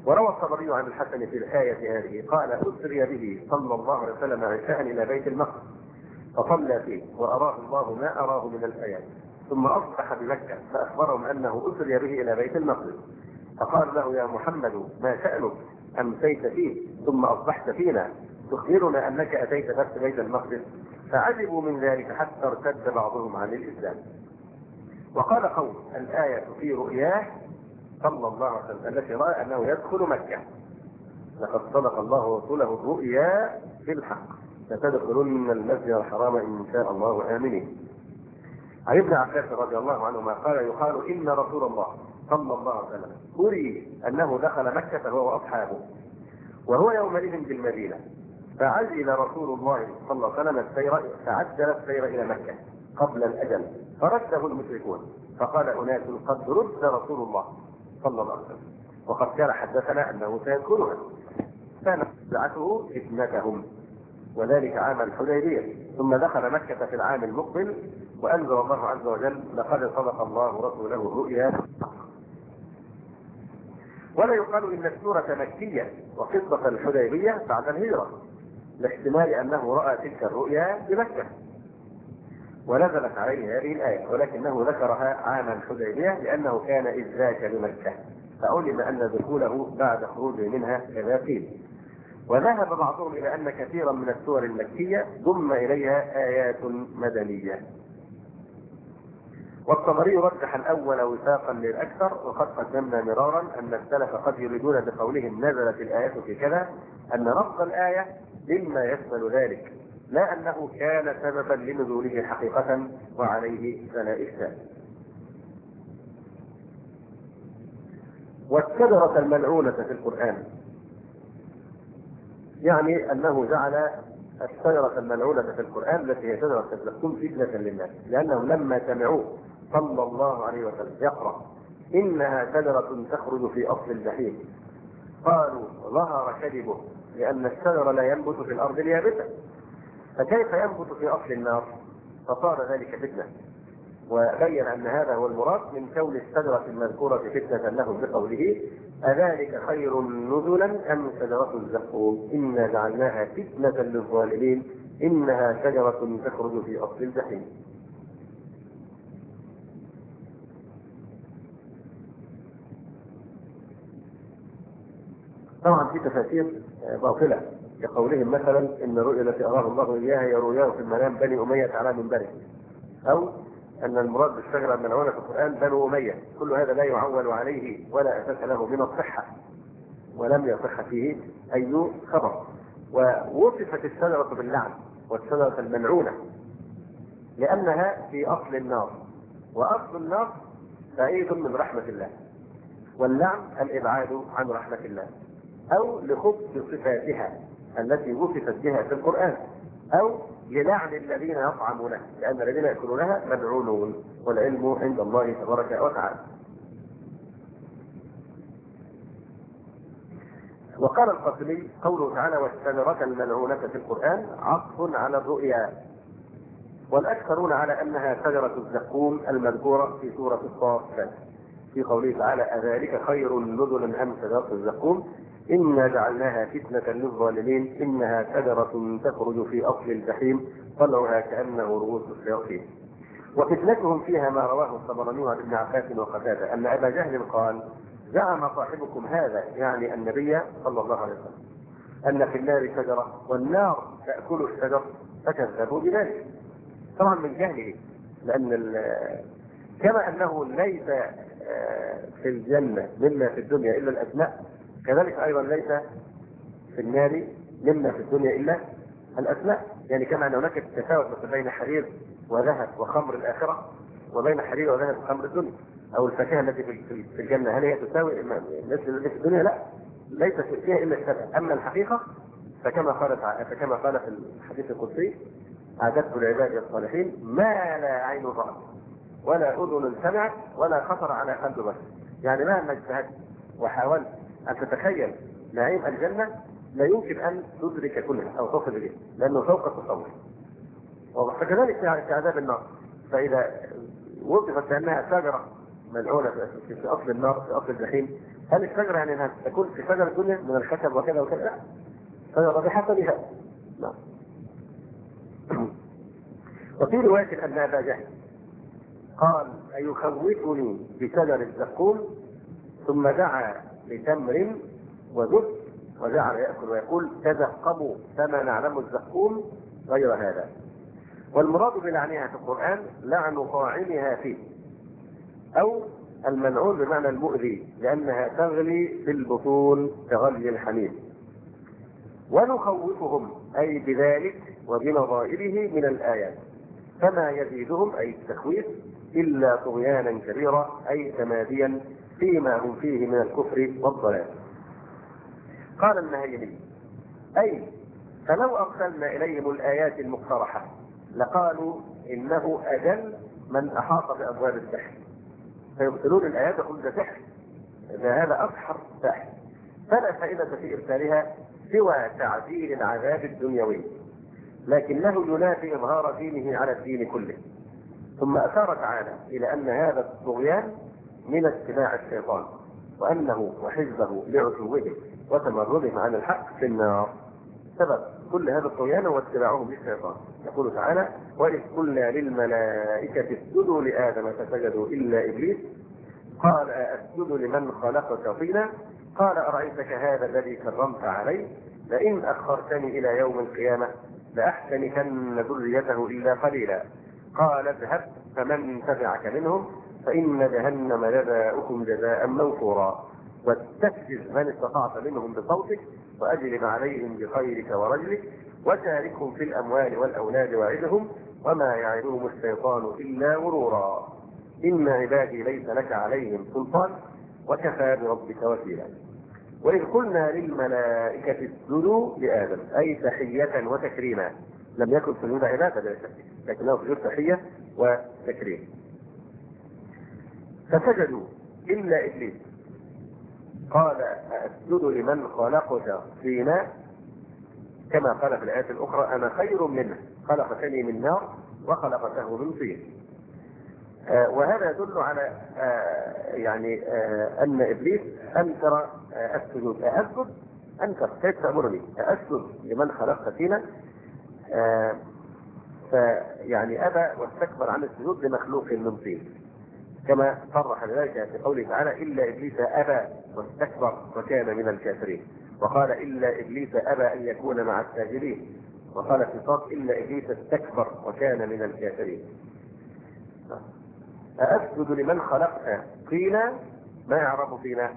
وروى الطبري عن الحسن في الآية هذه قال أسري به صلى الله عليه وسلم عشاء إلى بيت المقدس فصلى فيه وأراه الله ما أراه من الآيات، ثم أصبح بمكة فأخبرهم أنه أسري به إلى بيت المقدس، فقال له يا محمد ما شأنك أمسيت فيه ثم أصبحت فينا تخبرنا أنك أتيت بس بيت المقدس؟ فعجبوا من ذلك حتى ارتد بعضهم عن الإسلام. وقال قوم الآية في رؤياه صلى الله عليه وسلم التي رأى أنه يدخل مكة، لقد صدق الله رسوله الرؤيا بالحق لتدخلن المسجد الحرام إن شاء الله آمنين. عن ابن عباس رضي الله عنهما قال يقال إن رسول الله صلى الله عليه وسلم أري أنه دخل مكة هو وأصحابه وهو يومئذ بالمدينة، فعجل رسول الله صلى الله عليه وسلم السير فعجل السير إلى مكة قبل الأجل فرده المشركون، فقال أناس قد رد رسول الله صلى الله عليه وسلم وقد كان حدثنا أنه سيدخلها، فنزعته فتنتهم، وذلك عام الحديبية. ثم دخل مكة في العام المقبل وأنزل الله عز وجل لقد صدق الله رسوله الرؤيا. ولا يقال إن السورة مكية وقصة الحديبية بعد الهجرة لاحتمال أنه رأى تلك الرؤيا بمكة ونزلت عليه هذه الآية، ولكنه ذكرها عام الحديبية لأنه كان إذ ذاك بمكة فعلم أن دخوله بعد خروجه منها كذا قيل. وذهب بعضهم إلى أن كثيرا من السور المكية ضم إليها آيات مدنية. والطبري رجح الأول وفاقا للأكثر، وقد قدمنا مرارا أن السلف قد يريدون بقولهم نزلت الآيات في كذا أن نص الآية مما يشمل ذلك، لا أنه كان سببا لنزوله حقيقة، وعليه فلا إشكال. والشجرة الملعونة في القرآن يعني أنه جعل الشجرة الملعونة في القرآن التي هي شجرة الزقوم فتنة للناس، لأنهم لما سمعوه صلى الله عليه وسلم يقرأ إنها شجرة تخرج في أصل الجحيم قالوا ظهر كذبه، لأن الشجر لا ينبت في الأرض اليابسة، فكيف ينبت في أصل النار؟ فصار ذلك فتنة. وبين أن هذا هو المراد من كون الشجرة المذكورة فتنة لهم بقوله أذلك خير نزلا أم شجرة الزقوم إنا جعلناها فتنة للظالمين إنها شجرة تخرج في أصل الجحيم. طبعا في تفاسير باطلة كقولهم مثلا إن الرؤيا التي أراه الله إياها هي رؤياه في المنام بني أمية على منبره، أو أن المراد بالشجرة الملعونة في القرآن بنو أمية. كل هذا لا يعول عليه ولا أساس له من الصحة، ولم يصح فيه أي خبر. ووصفت الشجرة باللعن والشجرة الملعونة لأنها في أصل النار، وأصل النار بعيد من رحمة الله، واللعن الإبعاد عن رحمة الله، أو لخبث صفاتها التي وصفت بها في القرآن، أو للعن الذين يطعمونها، لأن الذين يأكلونها ملعونون والعلم عند الله تبارك وتعالى. وقال القاسمي قوله تعالى والشجرة الملعونة في القرآن عطف على الرؤيا، والأكثرون على أنها شجرة الزقوم المذكورة في سورة الصافات في قوله تعالى أذلك خير نزلا أم شجرة الزقوم إنا جعلناها فتنة للظالمين إنها شجرة تخرج في أصل الجحيم طلعها كأنه رؤوس الشياطين. وفتنتهم فيها ما رواه الطبراني عن ابن عباس وقتادة أن أبا جهل قال زعم صاحبكم هذا يعني النبي صلى الله عليه وسلم أن في النار شجرة والنار تأكل الشجر فكذبوا بذلك، طبعا من جهله، لأن كما أنه ليس في الجنة مما في الدنيا إلا الأسماء، كذلك أيضا ليس في النار مما في الدنيا إلا الأسماء. يعني كما أن هناك تفاوت بين حرير وذهب وخمر الآخرة وبين حرير وذهب وخمر الدنيا، أو الفاكهة التي في الجنة هل هي تساوي التي التي في الدنيا؟ لا، ليس فيها إلا الشبه. أما الحقيقة فكما قالت فكما قال في الحديث القدسي أعددت لعبادي الصالحين ما لا عين رأت ولا أذن سمعت ولا خطر على قلب بشر. يعني مهما اجتهدت وحاولت أن تتخيل نعيم الجنة لا يمكن أن تدرك كلها أو تصل إليه، لأنه فوق التصور. وكذلك في عذاب النار، فإذا وصفت بأنها شجرة ملعونة في أصل النار في أصل الجحيم هل الشجرة يعني انها تكون في شجرة الدنيا من الخشب وكذا وكذا؟ لا، شجرة بحسبها. نعم. وفي رواية أن أبا جهل قال أيخوفني بشجر الزقوم، ثم دعا لتمر وزبد وجعل يأكل ويقول تزقموا فما نعلم الزقوم غير هذا. والمراد بلعنها في القرآن لعن طاعمها فيه، أو الملعون بمعنى المؤذي، لأنها تغلي في البطون كغلي الحميم. ونخوفهم أي بذلك وبنظائره من الآيات، فما يزيدهم أي التخويف إلا طغيانا كبيرا، أي تماديا فيما هم فيه من الكفر والضلال. قال النهيمي أي فلو أرسلنا إليهم الآيات المقترحة لقالوا إنه أجل من أحاط بأبواب السحر، فيبطلون الآيات يقول ده سحر، ده هذا أسحر سحر، فلا فائدة في إرسالها سوى تعجيل العذاب الدنيوي، لكنه ينافي إظهار دينه على الدين كله. ثم أشار تعالى إلى أن هذا الطغيان من اتباع الشيطان، وأنه وحزبه لعتوهم وتمردهم عن الحق في النار. سبب كل هذا الطغيان هو اتباعهم للشيطان. يقول تعالى وإذ قلنا للملائكة اسجدوا لآدم فسجدوا إلا إبليس قال أسجد لمن خلقت طينا قال أرأيتك هذا الذي كرمت عليه لئن أخرتني إلى يوم القيامة لأحتنكن ذريته إلا قليلا قال اذهب فمن تبعك منهم فإن جهنم جزاؤكم جزاء موفورا واستفزز من استطعت منهم بصوتك وأجلب عليهم بخيرك ورجلك وشاركهم في الأموال والأولاد وعدهم وما يعدهم الشيطان إلا غرورا إن عبادي ليس لك عليهم سلطان وكفى بربك وكيلا. وإذ قلنا للملائكة اسجدوا لآدم أي تحية وتكريما، لم يكن سجود عبادة بلا شك، لكنه سجود تحية وتكريم. فسجدوا إلا إبليس قال أسجد لمن خلقت طينا كما قال في الآيات الأخرى أنا خير منه خلقتني من نار وخلقته من طين. آه وهذا يدل على آه يعني آه أن إبليس أنكر آه السجود. أسجد أنكر كيف تأمرني أسجد لمن خلقت طينا، آه فيعني أبى واستكبر عن السجود لمخلوق من طين، كما صرح ذلك في قوله تعالى إلا إبليس أبى واستكبر وكان من الكافرين، وقال إلا إبليس أبى أن يكون مع الساجدين، وقال في صاد إلا إبليس استكبر وكان من الكافرين. أسجد لمن خلقت طينا، ما يعرف طينا؟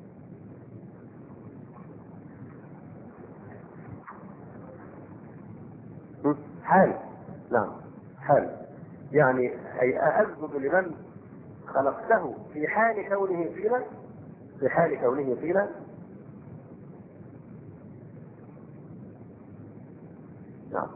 حال. نعم حال، يعني أي أسجد لمن خلقته في حال كونه طينا، في حال كونه طينا. نعم.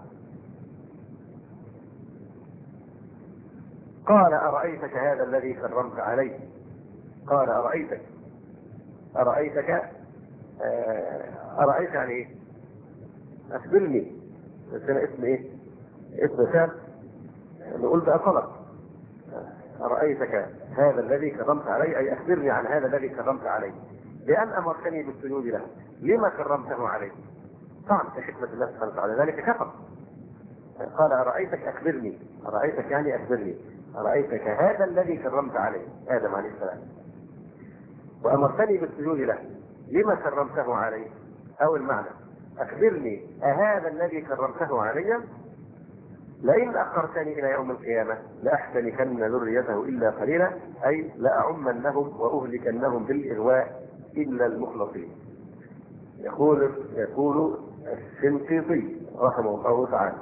قال أرأيتك هذا الذي كرمت عليه، قال أرأيتك أرأيتك أرأيت يعني إيه؟ أخبرني. هنا اسم إيه؟ اسم فعل نقول بقى طلب. أرأيتك هذا الذي كرمت عليه أي أخبرني عن هذا الذي كرمت عليه، لأن أمرتني بالسجود له لما كرمته عليه؟ طبعا في حكمة الله سبحانه وتعالى ذلك كفر. قال أرأيتك أخبرني، أرأيتك يعني أخبرني، أرأيتك هذا الذي كرمت عليه آدم عليه السلام وأمرتني بالسجود له لما كرمته عليه، أو المعنى أخبرني أهذا الذي كرمته علي لئن أخرتني إلى يوم القيامة لأحتنكن ذريته إلا قليلا أي لأعمنهم وأهلكنهم بالإغواء إلا المخلصين. يقول يقول الشنقيطي رحمه الله تعالى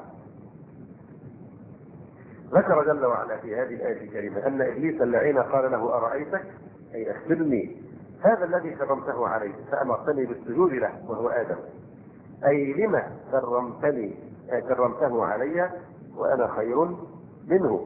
ذكر جل وعلا في هذه الآية الكريمة أن إبليس اللعين قال له أرأيتك أي أخبرني هذا الذي كرمته عليه فأمرتني بالسجود له وهو آدم، أي لما كرمتني كرمته علي وأنا خير منه،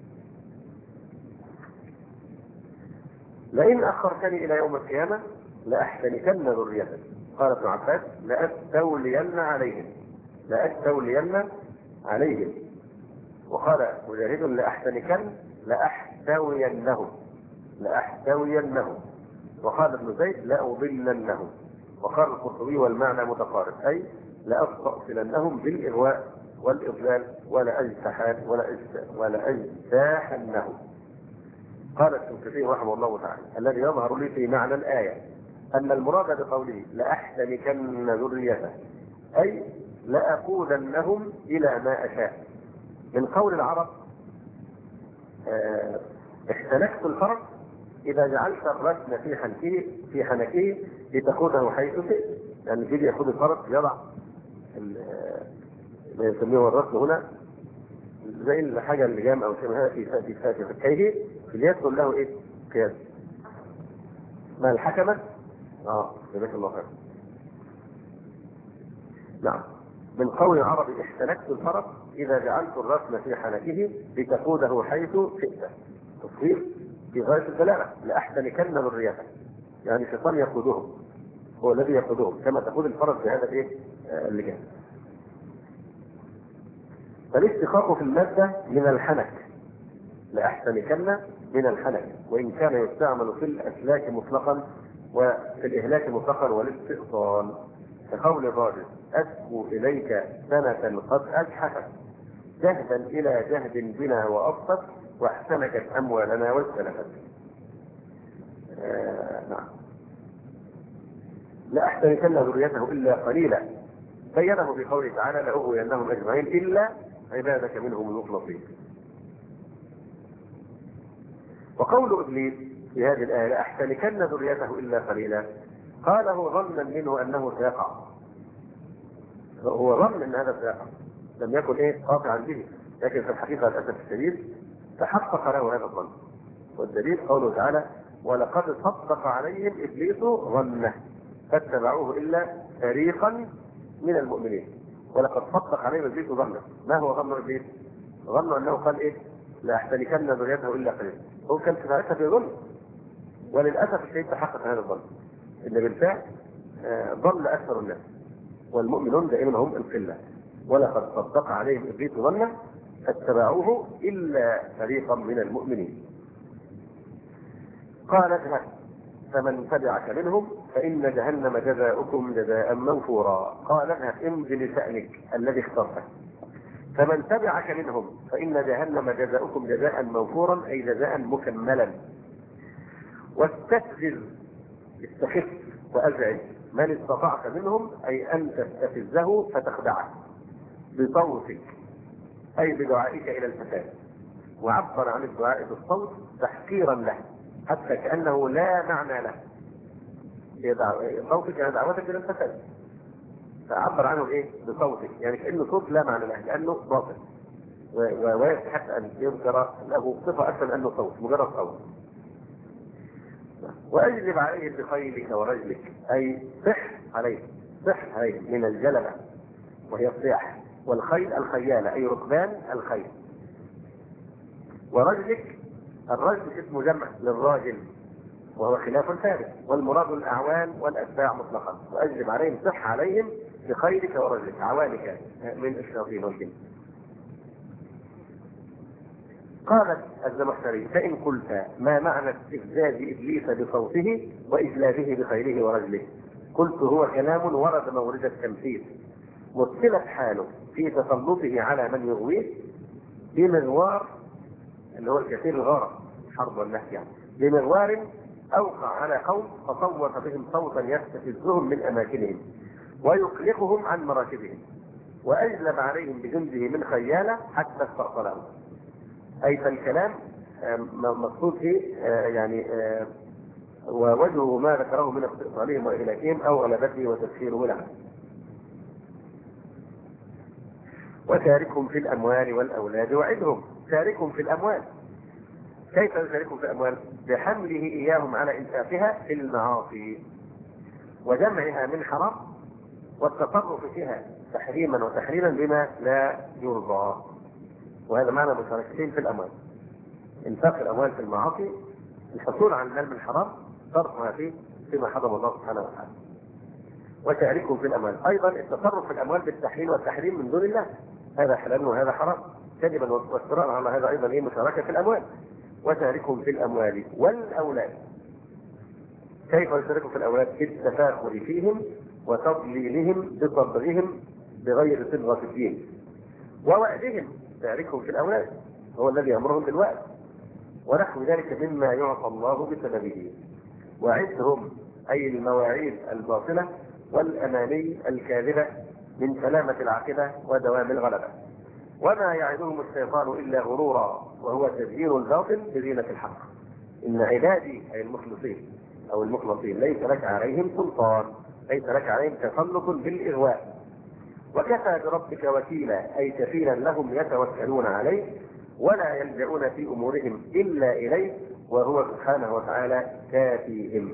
لئن أخرتني إلى يوم القيامة لأحتنكن ذريته. قال ابن عباس لأستولين عليهم لأستولين عليهم وقال مجاهد لأحتنكن لأحتوينهم لأحتوينهم وقال ابن زيد لأضلنهم. وقال القرطبي والمعنى متقارب، أي لأستأصلنهم بالإغواء والإضلال ولا أجتحان ولا ولا أجتاحنهم. قال الشنقيطي رحمه الله تعالى: الذي يظهر لي في معنى الآية أن المراد بقوله لأحتنكن ذريته أي لأقودنهم إلى ما أشاء. من قول العرب اه احتنكت الفرس إذا جعلت الرسم في حنكه في حنكه لتأخذه حيث شئت. يعني يجي يأخذ الفرس يضع ما يسميه الرسم هنا زي الحاجة اللي جام أو شبهها في في في فكيه فليدخل له إيه؟ قياس. ما الحكمة؟ آه جزاك الله خير. نعم. من قول العرب احتنكت الفرس إذا جعلت الرسم في حنكه لتأخذه حيث شئت. تصوير في غاية الدلالة. لأحتنكن ذريته يعني الشيطان يقودهم، هو الذي يقودهم كما تقود الفرس بهذا الايه اللجام. فالاستخاف في المادة من الحنك، لأحتنكن من الحنك، وإن كان يستعمل في الأسلاك مطلقا وفي الإهلاك مطلقا والاستئصال، كقول الراجل أشكو إليك سنة قد أجحفت جهدا إلى جهد بنا وأبسط واحتنكت أموالنا واستلفت. آه نعم. لا أحتنكن ذريته إلا قليلا بينه في قوله تعالى لأغوينهم أجمعين إلا عبادك منهم المخلصين. وقول إبليس في هذه الآية لا أحتنكن ذريته إلا قليلا قاله ظنا منه أنه سيقع. هو ظن أن هذا سيقع، لم يكن إيه قاطعا به، لكن في الحقيقة للأسف الشديد تحقق له هذا الظن. والدليل قوله تعالى ولقد صدق عليهم إبليس ظنه فاتبعوه إلا فريقا من المؤمنين. ولقد صدق عليهم إبليس ظنه. ما هو ظن إبليس؟ ظن أنه قال إيه لا أحتنكن ذريته إلا قليلا. هو كان ساعتها في ظن، وللأسف الشديد تحقق هذا الظن إن بالفعل ضل أكثر الناس والمؤمنون دائما هم القلة. ولقد صدق عليهم إبليس ظنه فاتبعوه إلا فريقا من المؤمنين. قال اذهب فمن تبعك منهم فإن جهنم جزاؤكم جزاء موفورا. قال اذهب امض لشأنك الذي اخترته فمن تبعك منهم فإن جهنم جزاؤكم جزاء موفورا أي جزاء مكملا. واستفزز استخف وأزعج من استطعت منهم أي أن تستفزه فتخدعه بصوتك أي بدعائك إلى الفساد. وعبر عن الدعاء بالصوت تحقيرا له حتى كأنه لا معنى له. صوتك يعني دعوتك إلى الفساد، فعبر عنه إيه بصوتك، يعني كأنه صوت لا معنى له لأنه باطل، ويستحق أن يذكر له صفة أكثر من أنه صوت مجرد صوت. وأجلب عليه بخيلك ورجلك أي صح عليه صح عليه من الجلبة وهي الصياح، والخيل الخيالة أي ركبان الخيل. ورجلك الرجل اسم جمع للراجل وهو خلاف الفارس، والمراد الأعوان والأتباع مطلقا. وأجلب عليهم صح عليهم بخيلك ورجلك عوانك من الشياطين والجن. قالت الزمخشري فإن قلت ما معنى استفزاز إبليس بصوته وإجلابه بخيله ورجله؟ قلت هو كلام ورد مورد التمثيل مثلت حاله في تسلطه على من يغويه بمغوار اللي هو الكثير الغارة حرب والنهي يعني بمغوار أوقع على قوم فصوت بهم صوتا يستفزهم من أماكنهم ويقلقهم عن مراكبهم وأجلب عليهم بجنده من خيالة حتى استأصلهم. أي فالكلام مقصود فيه يعني ووجهه ما ذكره من استئصالهم وإهلاكهم أو غلبته وتسخيره لهم. وشاركهم في الأموال والأولاد وعدهم. شاركهم في الأموال. كيف يشاركهم في الأموال؟ بحمله إياهم على إنفاقها في المعاصي وجمعها من حرام والتصرف فيها تحريما وتحريما بما لا يرضى. وهذا معنى مشاركتين في الأموال: إنفاق الأموال في المعاصي، الحصول على المال من حرام، صرفها فيه فيما حرم الله سبحانه وتعالى. وشاركهم في الأموال أيضا التصرف في الأموال بالتحليل والتحريم من دون الله، هذا حلال وهذا حرام كذبا وافتراء على هذا أيضا إيه مشاركة في الأموال. وشاركهم في الأموال والأولاد كيف يشاركوا في الأولاد؟ في التفاخر فيهم وتضليلهم بصبغهم بغير صبغة الدين ووعدهم. شاركهم في الأولاد هو الذي يأمرهم بالوعد ونحو ذلك مما يعطى الله بسببه. وعدهم أي المواعيد الباطلة والأماني الكاذبة من سلامة العاقبة ودوام الغلبة. وما يعدهم الشيطان إلا غرورا وهو تزيين الباطل بزينة الحق. إن عبادي أي المخلصين أو المخلصين ليس لك عليهم سلطان، ليس لك عليهم تسلط بالإغواء. وكفى بربك وكيلا أي كفيلا لهم يتوكلون عليه ولا يلجؤون في أمورهم إلا إليه وهو سبحانه وتعالى كافيهم.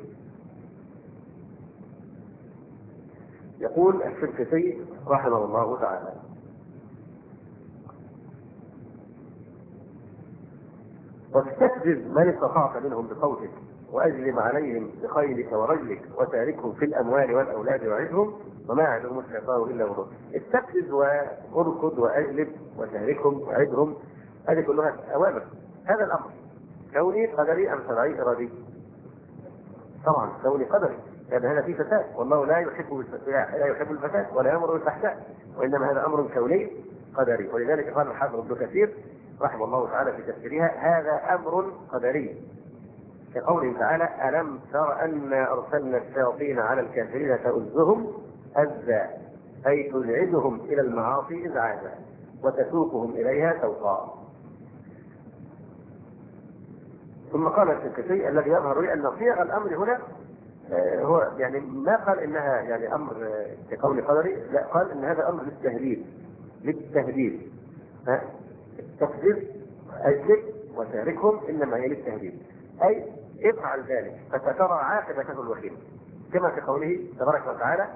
يقول الشنقيطي رحمه الله تعالى: واستفزز من استطعت منهم بصوتك واجلب عليهم بخيلك ورجلك وشاركهم في الاموال والاولاد وعدهم وما يعدهم الشيطان الا غرور. استفزز واركض واجلب وشاركهم وعدهم، هذه كلها اوامر. هذا الامر كوني قدري ام شرعي ارادي؟ طبعا كوني قدري، لان هذا فيه فساد والله لا يحب لا يحب الفساد ولا يامر بالفحشاء، وانما هذا امر كوني قدري. ولذلك قال الحافظ ابن كثير رحمه الله تعالى في تفسيرها: هذا امر قدري، كقوله تعالى: الم تر انا ارسلنا الشياطين على الكافرين تؤزهم ازا، اي تزعجهم الى المعاصي ازعاجا وتسوقهم اليها سوقا. ثم قال الشنقيطي الذي يظهر لي ان صيغ الامر هنا آه هو يعني ما قال انها يعني امر آه كقول قدري، لا، قال ان هذا امر للتهديد للتهديد ها التكذيب اجلب وشاركهم انما هي للتهديد، اي افعل ذلك فسترى عاقبته الوخيمه، كما في قوله تبارك وتعالى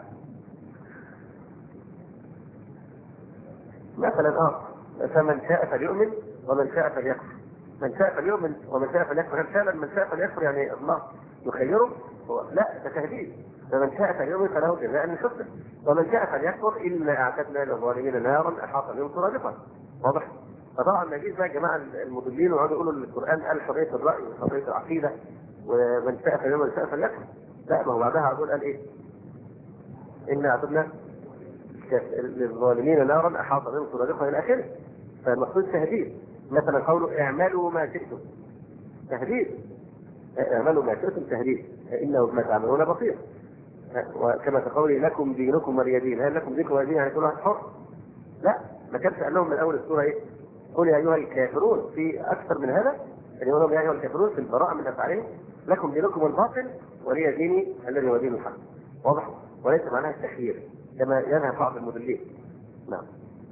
مثلا اه فمن شاء فليؤمن ومن شاء فليكفر. من شاء فليؤمن ومن شاء فليكفر، فعلا من شاء فليكفر يعني الله يخيره؟ هو لا، ده تهديد. فمن شاء فليؤمن فله جزاء من حسنه ومن شاء فليكفر الا اعتدنا للظالمين نارا احاط بهم سرادقها. واضح؟ فطبعا ما يجيش بقى جماعه المضلين ويقعدوا يقولوا ان القران قال حريه الراي وحريه العقيده ومن شاء فليؤمن ومن شاء فليكفر. لا، ما هو بعدها هقول قال ايه؟ انا اعتدنا للظالمين نارا احاط بهم سرادقها الى اخره. فالمقصود تهديد. مثلا قوله اعملوا ما شئتم، تهديد. اعملوا ما شئتم تهديد، انه ما تعملون بصير. وكما تقولي لكم دينكم ولي دين، هل لكم دينكم ولي دين يعني كل واحد حر؟ لا، ما كانش قال لهم من اول السوره ايه؟ قل يا ايها الكافرون. في اكثر من هذا اللي يقول لهم يا ايها الكافرون في البراءه من افعالهم، لكم دينكم الباطل ولي ديني الذي هو دين الحق. واضح؟ وليس معناها التخيير كما ينهى بعض المضلين. نعم.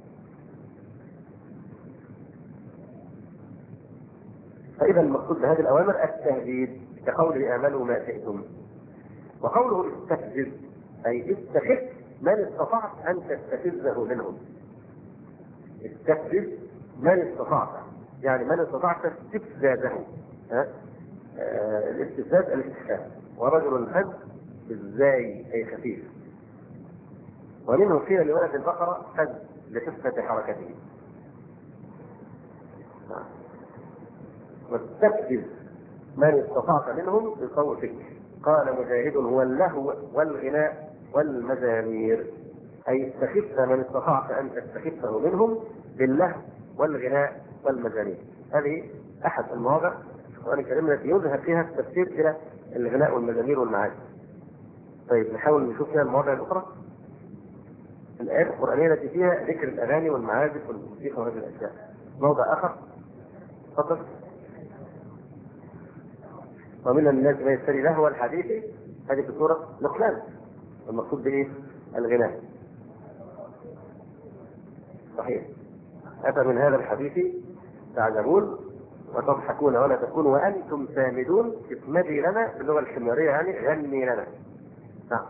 فإذا المقصود بهذه الأوامر التهديد كقوله اعملوا ما شئتم. وقوله استفزز أي استخف من استطعت أن تستفزه منهم. استفزز من استطعت يعني من استطعت استفزازه. ها؟ آه الاستفزاز الاستخفاف، ورجل الفز بالزاي أي خفيف. ومنه قيل لولد البقرة فز لخفة حركته. نعم. واستفزز من استطعت منهم بصوتك. قال مجاهد هو اللهو والغناء والمزامير، اي استخف من استطعت ان تستخفه منهم باللهو والغناء والمزامير. هذه احد المواضع في القران الكريم التي يذهب فيها التفسير الى الغناء والمزامير والمعازف. طيب نحاول نشوف فيها المواضع الاخرى. الايات القرانيه التي فيها ذكر الاغاني والمعازف والموسيقى وهذه الاشياء. موضع اخر تفضل. ومن الناس من يشتري لهو الحديث، هذه في سورة لقمان، المقصود بايه؟ الغناء. صحيح. أفمن هذا الحديث تعجبون وتضحكون ولا تكونوا وأنتم سامدون، اسمدي لنا باللغة الحمارية يعني غني لنا. نعم.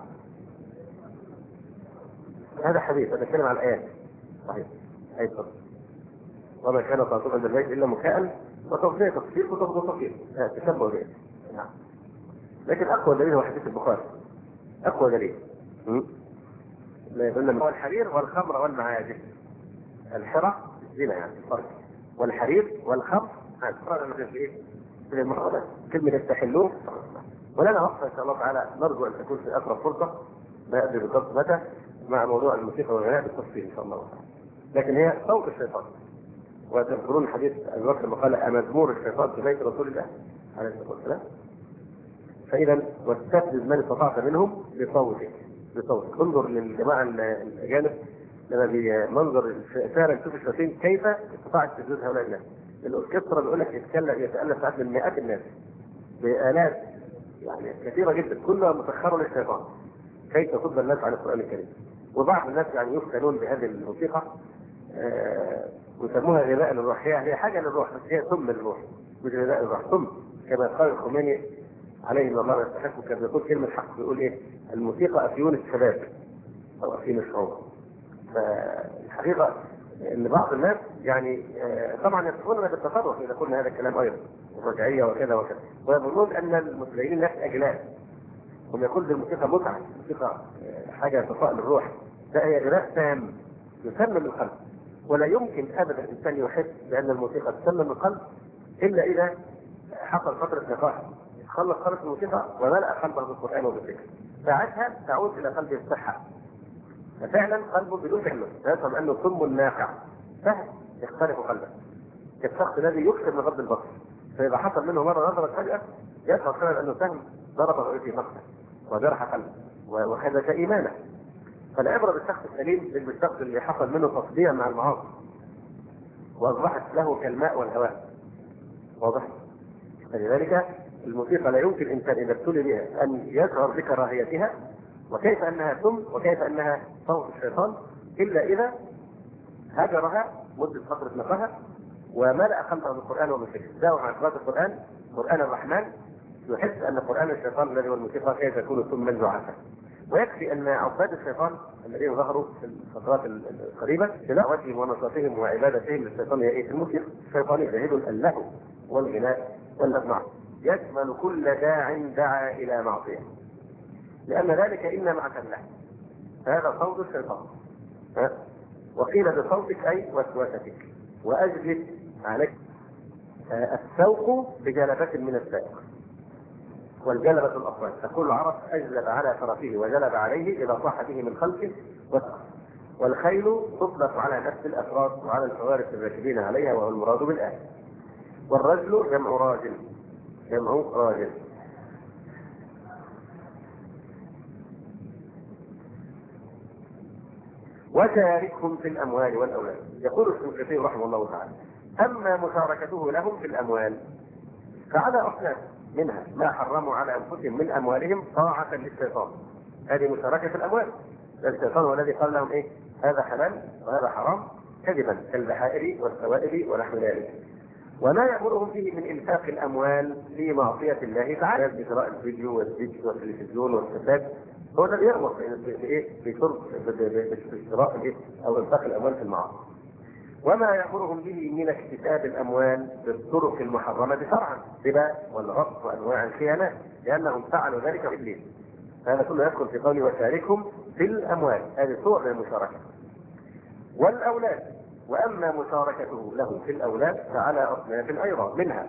هذا حديث، هذا كلام على الآيات. صحيح. أي صدق. وما كان صلاته عند البيت إلا مكاء وتصفية تصفيق وتصفيق تصفيق. تشبه به. نعم. لكن أقوى دليل هو حديث البخاري. أقوى دليل. لا يقول هو الحرير والخمر والمعازف. الحرى زنا يعني الفرق. والحرير والخمر هذا فرق في إيه؟ في المحرمات. كلمة يستحلوه ولنا وقفه ان شاء الله تعالى نرجو ان تكون في اقرب فرصه، ما ادري بالضبط متى، مع موضوع الموسيقى والغناء بالتفصيل ان شاء الله تعالى. لكن هي صوت الشيطان. وتذكرون حديث ابي بكر لما قال امزمور الشيطان في بيت رسول الله عليه الصلاه والسلام. فاذا واستفزز من استطعت منهم بصوتك بصوتك. انظر للجماعه الاجانب لما بمنظر فعلا تشوف الشياطين كيف استطاعت تفزيز هؤلاء الناس. الاوركسترا بيقول لك يتكلم يتالف ساعات من مئات الناس بالاف يعني كثيره جدا كلها مسخره للشيطان كيف تصد الناس عن القران الكريم. وبعض الناس يعني يفتنون بهذه الموسيقى آه ويسموها غذاء للروح. هي حاجه للروح بس هي سم للروح مش غذاء للروح، سم كما قال الخميني عليه من الله يستحق. كان بيقول كلمه حق بيقول ايه؟ الموسيقى افيون الشباب او افيون الشعوب. فالحقيقه ان بعض الناس يعني آه طبعا يصفوننا بالتصرف اذا قلنا هذا الكلام ايضا الرجعيه وكذا وكذا، ويظنون ان المسلمين ناس اجلاء. هم يقول الموسيقى متعه، الموسيقى آه حاجه تصاء للروح. لا، هي غذاء تام يسمم القلب. ولا يمكن ابدا الانسان يحس بان الموسيقى تسمم القلب الا اذا حصل فتره نقاش، خلص خلص الموسيقى وملأ قلبه بالقران وبالذكر، ساعتها تعود الى قلبه الصحه. ففعلا قلبه بدون فهم يفهم انه سم ناقع فهم يختلف قلبه كالشخص الذي يكثر من غض البصر، فاذا حصل منه مره نظره فجاه يشعر فعلا انه سهم ضربه في نفسه وجرح قلبه وخدش ايمانه. فالعبره بالشخص السليم مش بالشخص اللي حصل منه تصديع مع المعاصي واصبحت له كالماء والهواء. واضح؟ فلذلك الموسيقى لا يمكن الانسان اذا ابتلي بها ان يشعر بكراهيتها وكيف انها سم وكيف انها صوت الشيطان الا اذا هجرها مده فتره نقاها وملأ قلبه بالقران وبالذكر. داوم على قراءه القران قران الرحمن يحس ان قران الشيطان الذي هو الموسيقى كيف يكون سما جعفا. ويكفي ان عباد الشيطان الذين ظهروا في الفترات القريبه تلاوتهم ونشاطهم وعبادتهم للشيطان هي ايه؟ الموسيقى. الشيطان يجاهد اللهو والغناء والمسمع يشمل كل داع دعا الى معصيه، لان ذلك انما عسى له. هذا صوت الشيطان. ها؟ وقيل بصوتك اي وسوستك. واجلب عليك السوق بجلبة من السائق، والجلبة الأصوات. تقول العرب أجلب على فرسه وجلب عليه إذا صاح به من خلفه وسقط. والخيل تطلق على نفس الأفراد وعلى الفوارس الراكبين عليها وهو المراد بالآية. والرجل جمع راجل جمع راجل. وشاركهم في الأموال والأولاد. يقول الشنقيطي رحمه الله تعالى: أما مشاركته لهم في الأموال فعلى أصناف، منها ما حرموا على أنفسهم من أموالهم طاعة للشيطان. هذه مشاركة في الأموال. الشيطان هو الذي قال لهم إيه؟ هذا حلال وهذا حرام كذبا كالبحائر والسوائل ونحو ذلك. وما يأمرهم فيه من إنفاق الأموال في معصية الله تعالى بشراء الفيديو والديجيتال والتلفزيون والكتاب، هو الذي يأمر بإيه؟ بشرب بشراء أو إنفاق الأموال في المعاصي. وما يأمرهم به من اكتساب الأموال بالطرق المحرمة شرعا، الربا والغصب وأنواع الخيانات، لأنهم فعلوا ذلك في إبليس. هذا كله يدخل في قوله وشاركهم في الأموال. هذه صور من المشاركة. والأولاد، وأما مشاركته له في الأولاد فعلى أصناف أيضا، منها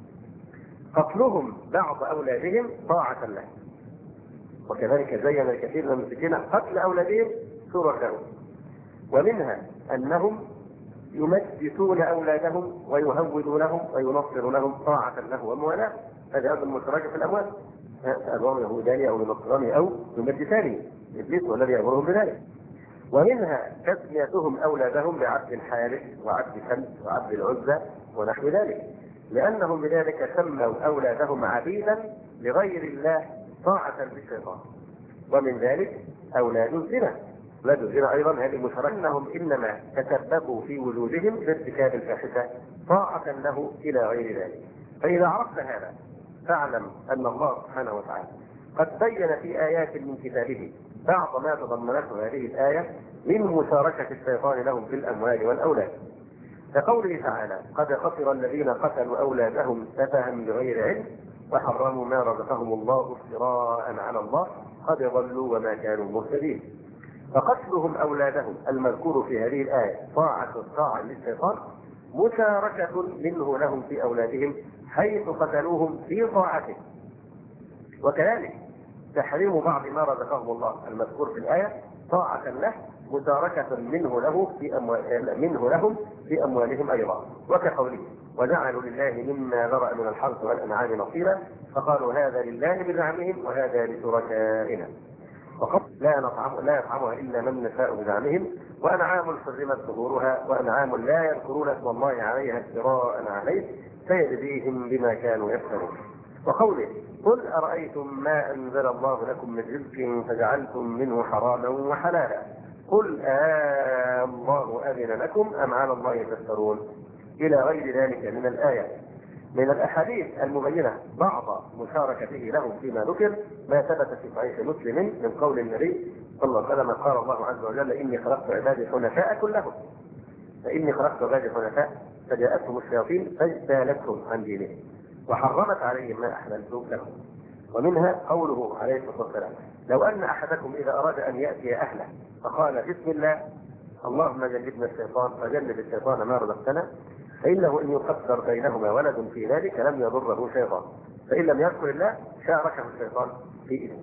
قتلهم بعض أولادهم طاعة له، وكذلك زين الكثير من المشركين قتل أولادهم شركاء. ومنها أنهم يمجسون أولادهم ويهودونهم وينصرونهم طاعة له وموالاه. هذا أيضا مشاركة في الأموال. أبوهم يهوداني أو ينصراني أو يمجساني، إبليس هو الذي يأمرهم بذلك. ومنها تسميتهم أولادهم بعبد الحارث وعبد شمس وعبد العزى ونحو ذلك، لأنهم بذلك سموا أولادهم عبيدا لغير الله طاعة للشيطان. ومن ذلك أولاد الزنا. أولاد الزنا أيضا هذه مشاركة، أنهم إنما تسببوا في وجودهم بارتكاب الفاحشة طاعة له إلى غير ذلك. فإذا عرفت هذا فاعلم أن الله سبحانه وتعالى قد بين في آيات من كتابه بعض ما تضمنته هذه الآية من مشاركة الشيطان لهم في الأموال والأولاد. كقوله تعالى: قد خسر الذين قتلوا أولادهم سفها بغير علم وحرموا ما رزقهم الله افتراء على الله قد ضلوا وما كانوا مهتدين. فقتلهم أولادهم المذكور في هذه الآية طاعة الطاعة للشيطان مشاركة منه لهم في أولادهم حيث قتلوهم في طاعته. وكذلك تحريم بعض ما رزقهم الله المذكور في الآية طاعة له مشاركة منه له في أموال منه لهم في أموالهم أيضا، وكقوله وجعلوا لله مما ذرأ من الحرث والأنعام نصيبا فقالوا هذا لله بزعمهم وهذا لشركائنا، وقد لا نطعم لا يطعمها إلا من نشاء بزعمهم، وأنعام حرمت ظهورها وأنعام لا يذكرون اسم الله عليها افتراء عليه فيجزيهم بما كانوا يفترون. وقوله قل أرأيتم ما أنزل الله لكم من رزق فجعلتم منه حراما وحلالا قل آه الله أذن لكم أم على الله تفترون إلى غير ذلك من الآية. من الأحاديث المبينة بعض مشاركته لهم فيما ذكر ما ثبت في صحيح مسلم من قول النبي صلى الله عليه وسلم قال الله عز وجل إني خلقت عبادي حنفاء كلهم فإني خلقت عبادي حنفاء فجاءتهم الشياطين فاجتالتهم عن دينهم وحرمت عليهم ما أحللت لهم. ومنها قوله عليه الصلاة والسلام لو أن أحدكم إذا أراد أن يأتي أهله فقال بسم الله اللهم جنبنا الشيطان فجنب الشيطان ما رزقتنا فإنه إن يقدر بينهما ولد في ذلك لم يضره شيطان فإن لم يذكر الله شاركه الشيطان في إذنه.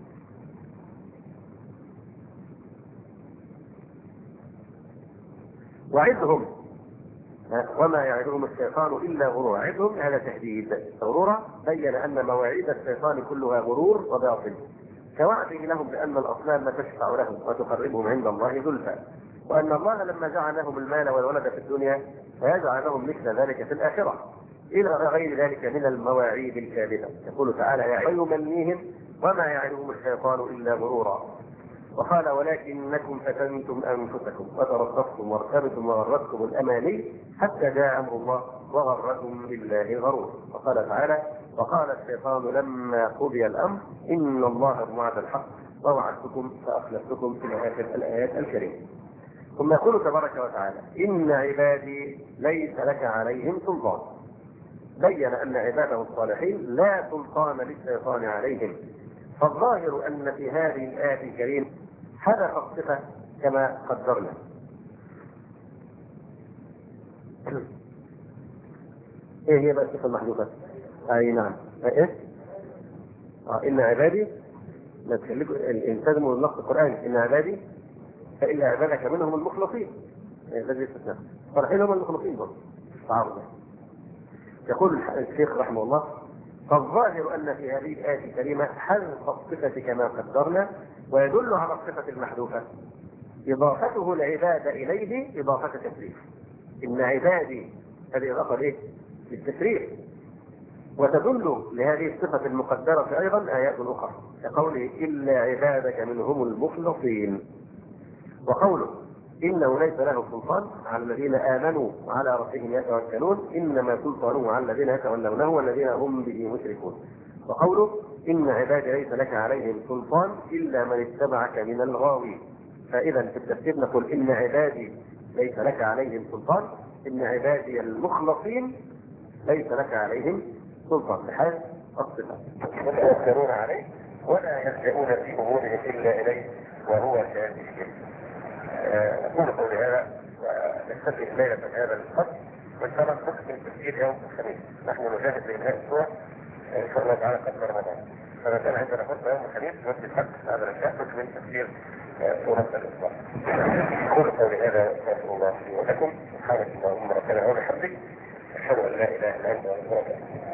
وعدهم وما يعدهم الشيطان إلا غرورا عدهم هذا تهديد غرورا بين أن مواعيد الشيطان كلها غرور وباطل كوعده لهم بأن الأصنام لا تشفع لهم وتقربهم عند الله زلفى وأن الله لما جعل لهم المال والولد في الدنيا فيجعل لهم مثل ذلك في الآخرة إلى غير ذلك من المواعيد الكاذبة. يقول تعالى ويمنيهم وما يعدهم الشيطان إلا غرورا. وقال ولكنكم فتنتم أنفسكم وتربصتم وارتبتم وغرتكم الأماني حتى جاء أمر الله وغركم بالله غرور. وقال تعالى وقال الشيطان لما قضي الأمر إن الله وعد الحق ووعدتكم فأخلفتكم في آخر الآيات الكريمة. ثم يقول تبارك وتعالى إن عبادي ليس لك عليهم سلطان بين أن عباده الصالحين لا سلطان للشيطان عليهم. فالظاهر أن في هذه الآية الكريمة حدث الصفة كما قدرنا. ايه هي بقى الصفة المحذوفة؟ اي نعم ايه؟ اه ان عبادي لا تخليكم الانسان من النص القرآني ان عبادي فإلا عبادك منهم المخلصين الذي استثنى صالحين هم المخلصين برضه تعارض. يقول الشيخ رحمه الله فالظاهر أن في هذه الآية الكريمة حذف الصفة كما قدرنا ويدل على الصفة المحذوفة إضافته العبادة إليه إضافة تشريف. إن عبادي هذه إضافة إيه؟ للتشريف. وتدل لهذه الصفة المقدرة أيضا آيات أخرى كقوله إلا عبادك منهم المخلصين وقوله إنه ليس له سلطان على الذين آمنوا وعلى ربهم يتوكلون إنما سلطانه على الذين يتولونه والذين هم به مشركون. وقوله إن عبادي ليس لك عليهم سلطان إلا من اتبعك من الغاوين. فإذا في التفسير نقول إن عبادي ليس لك عليهم سلطان إن عبادي المخلصين ليس لك عليهم سلطان بحال الصفة يتوكلون عليه ولا يلجؤون في أمورهم إلا إليه وهو شافيهم. أقول قولي هذا ونستفيد ليلة هذا الفصل وإن شاء الله نكمل تفسير يوم الخميس. نحن نجاهد لإنهاء الأسبوع إن شاء الله تعالى قبل رمضان فما كان عندنا فرصة يوم الخميس نودي الحق هذا الأشياء نكمل تفسير سورة الإصلاح. أقول قولي هذا وأستغفر الله لي ولكم سبحانك اللهم ربنا وبحمدك أشهد أن لا إله إلا أنت أستغفرك.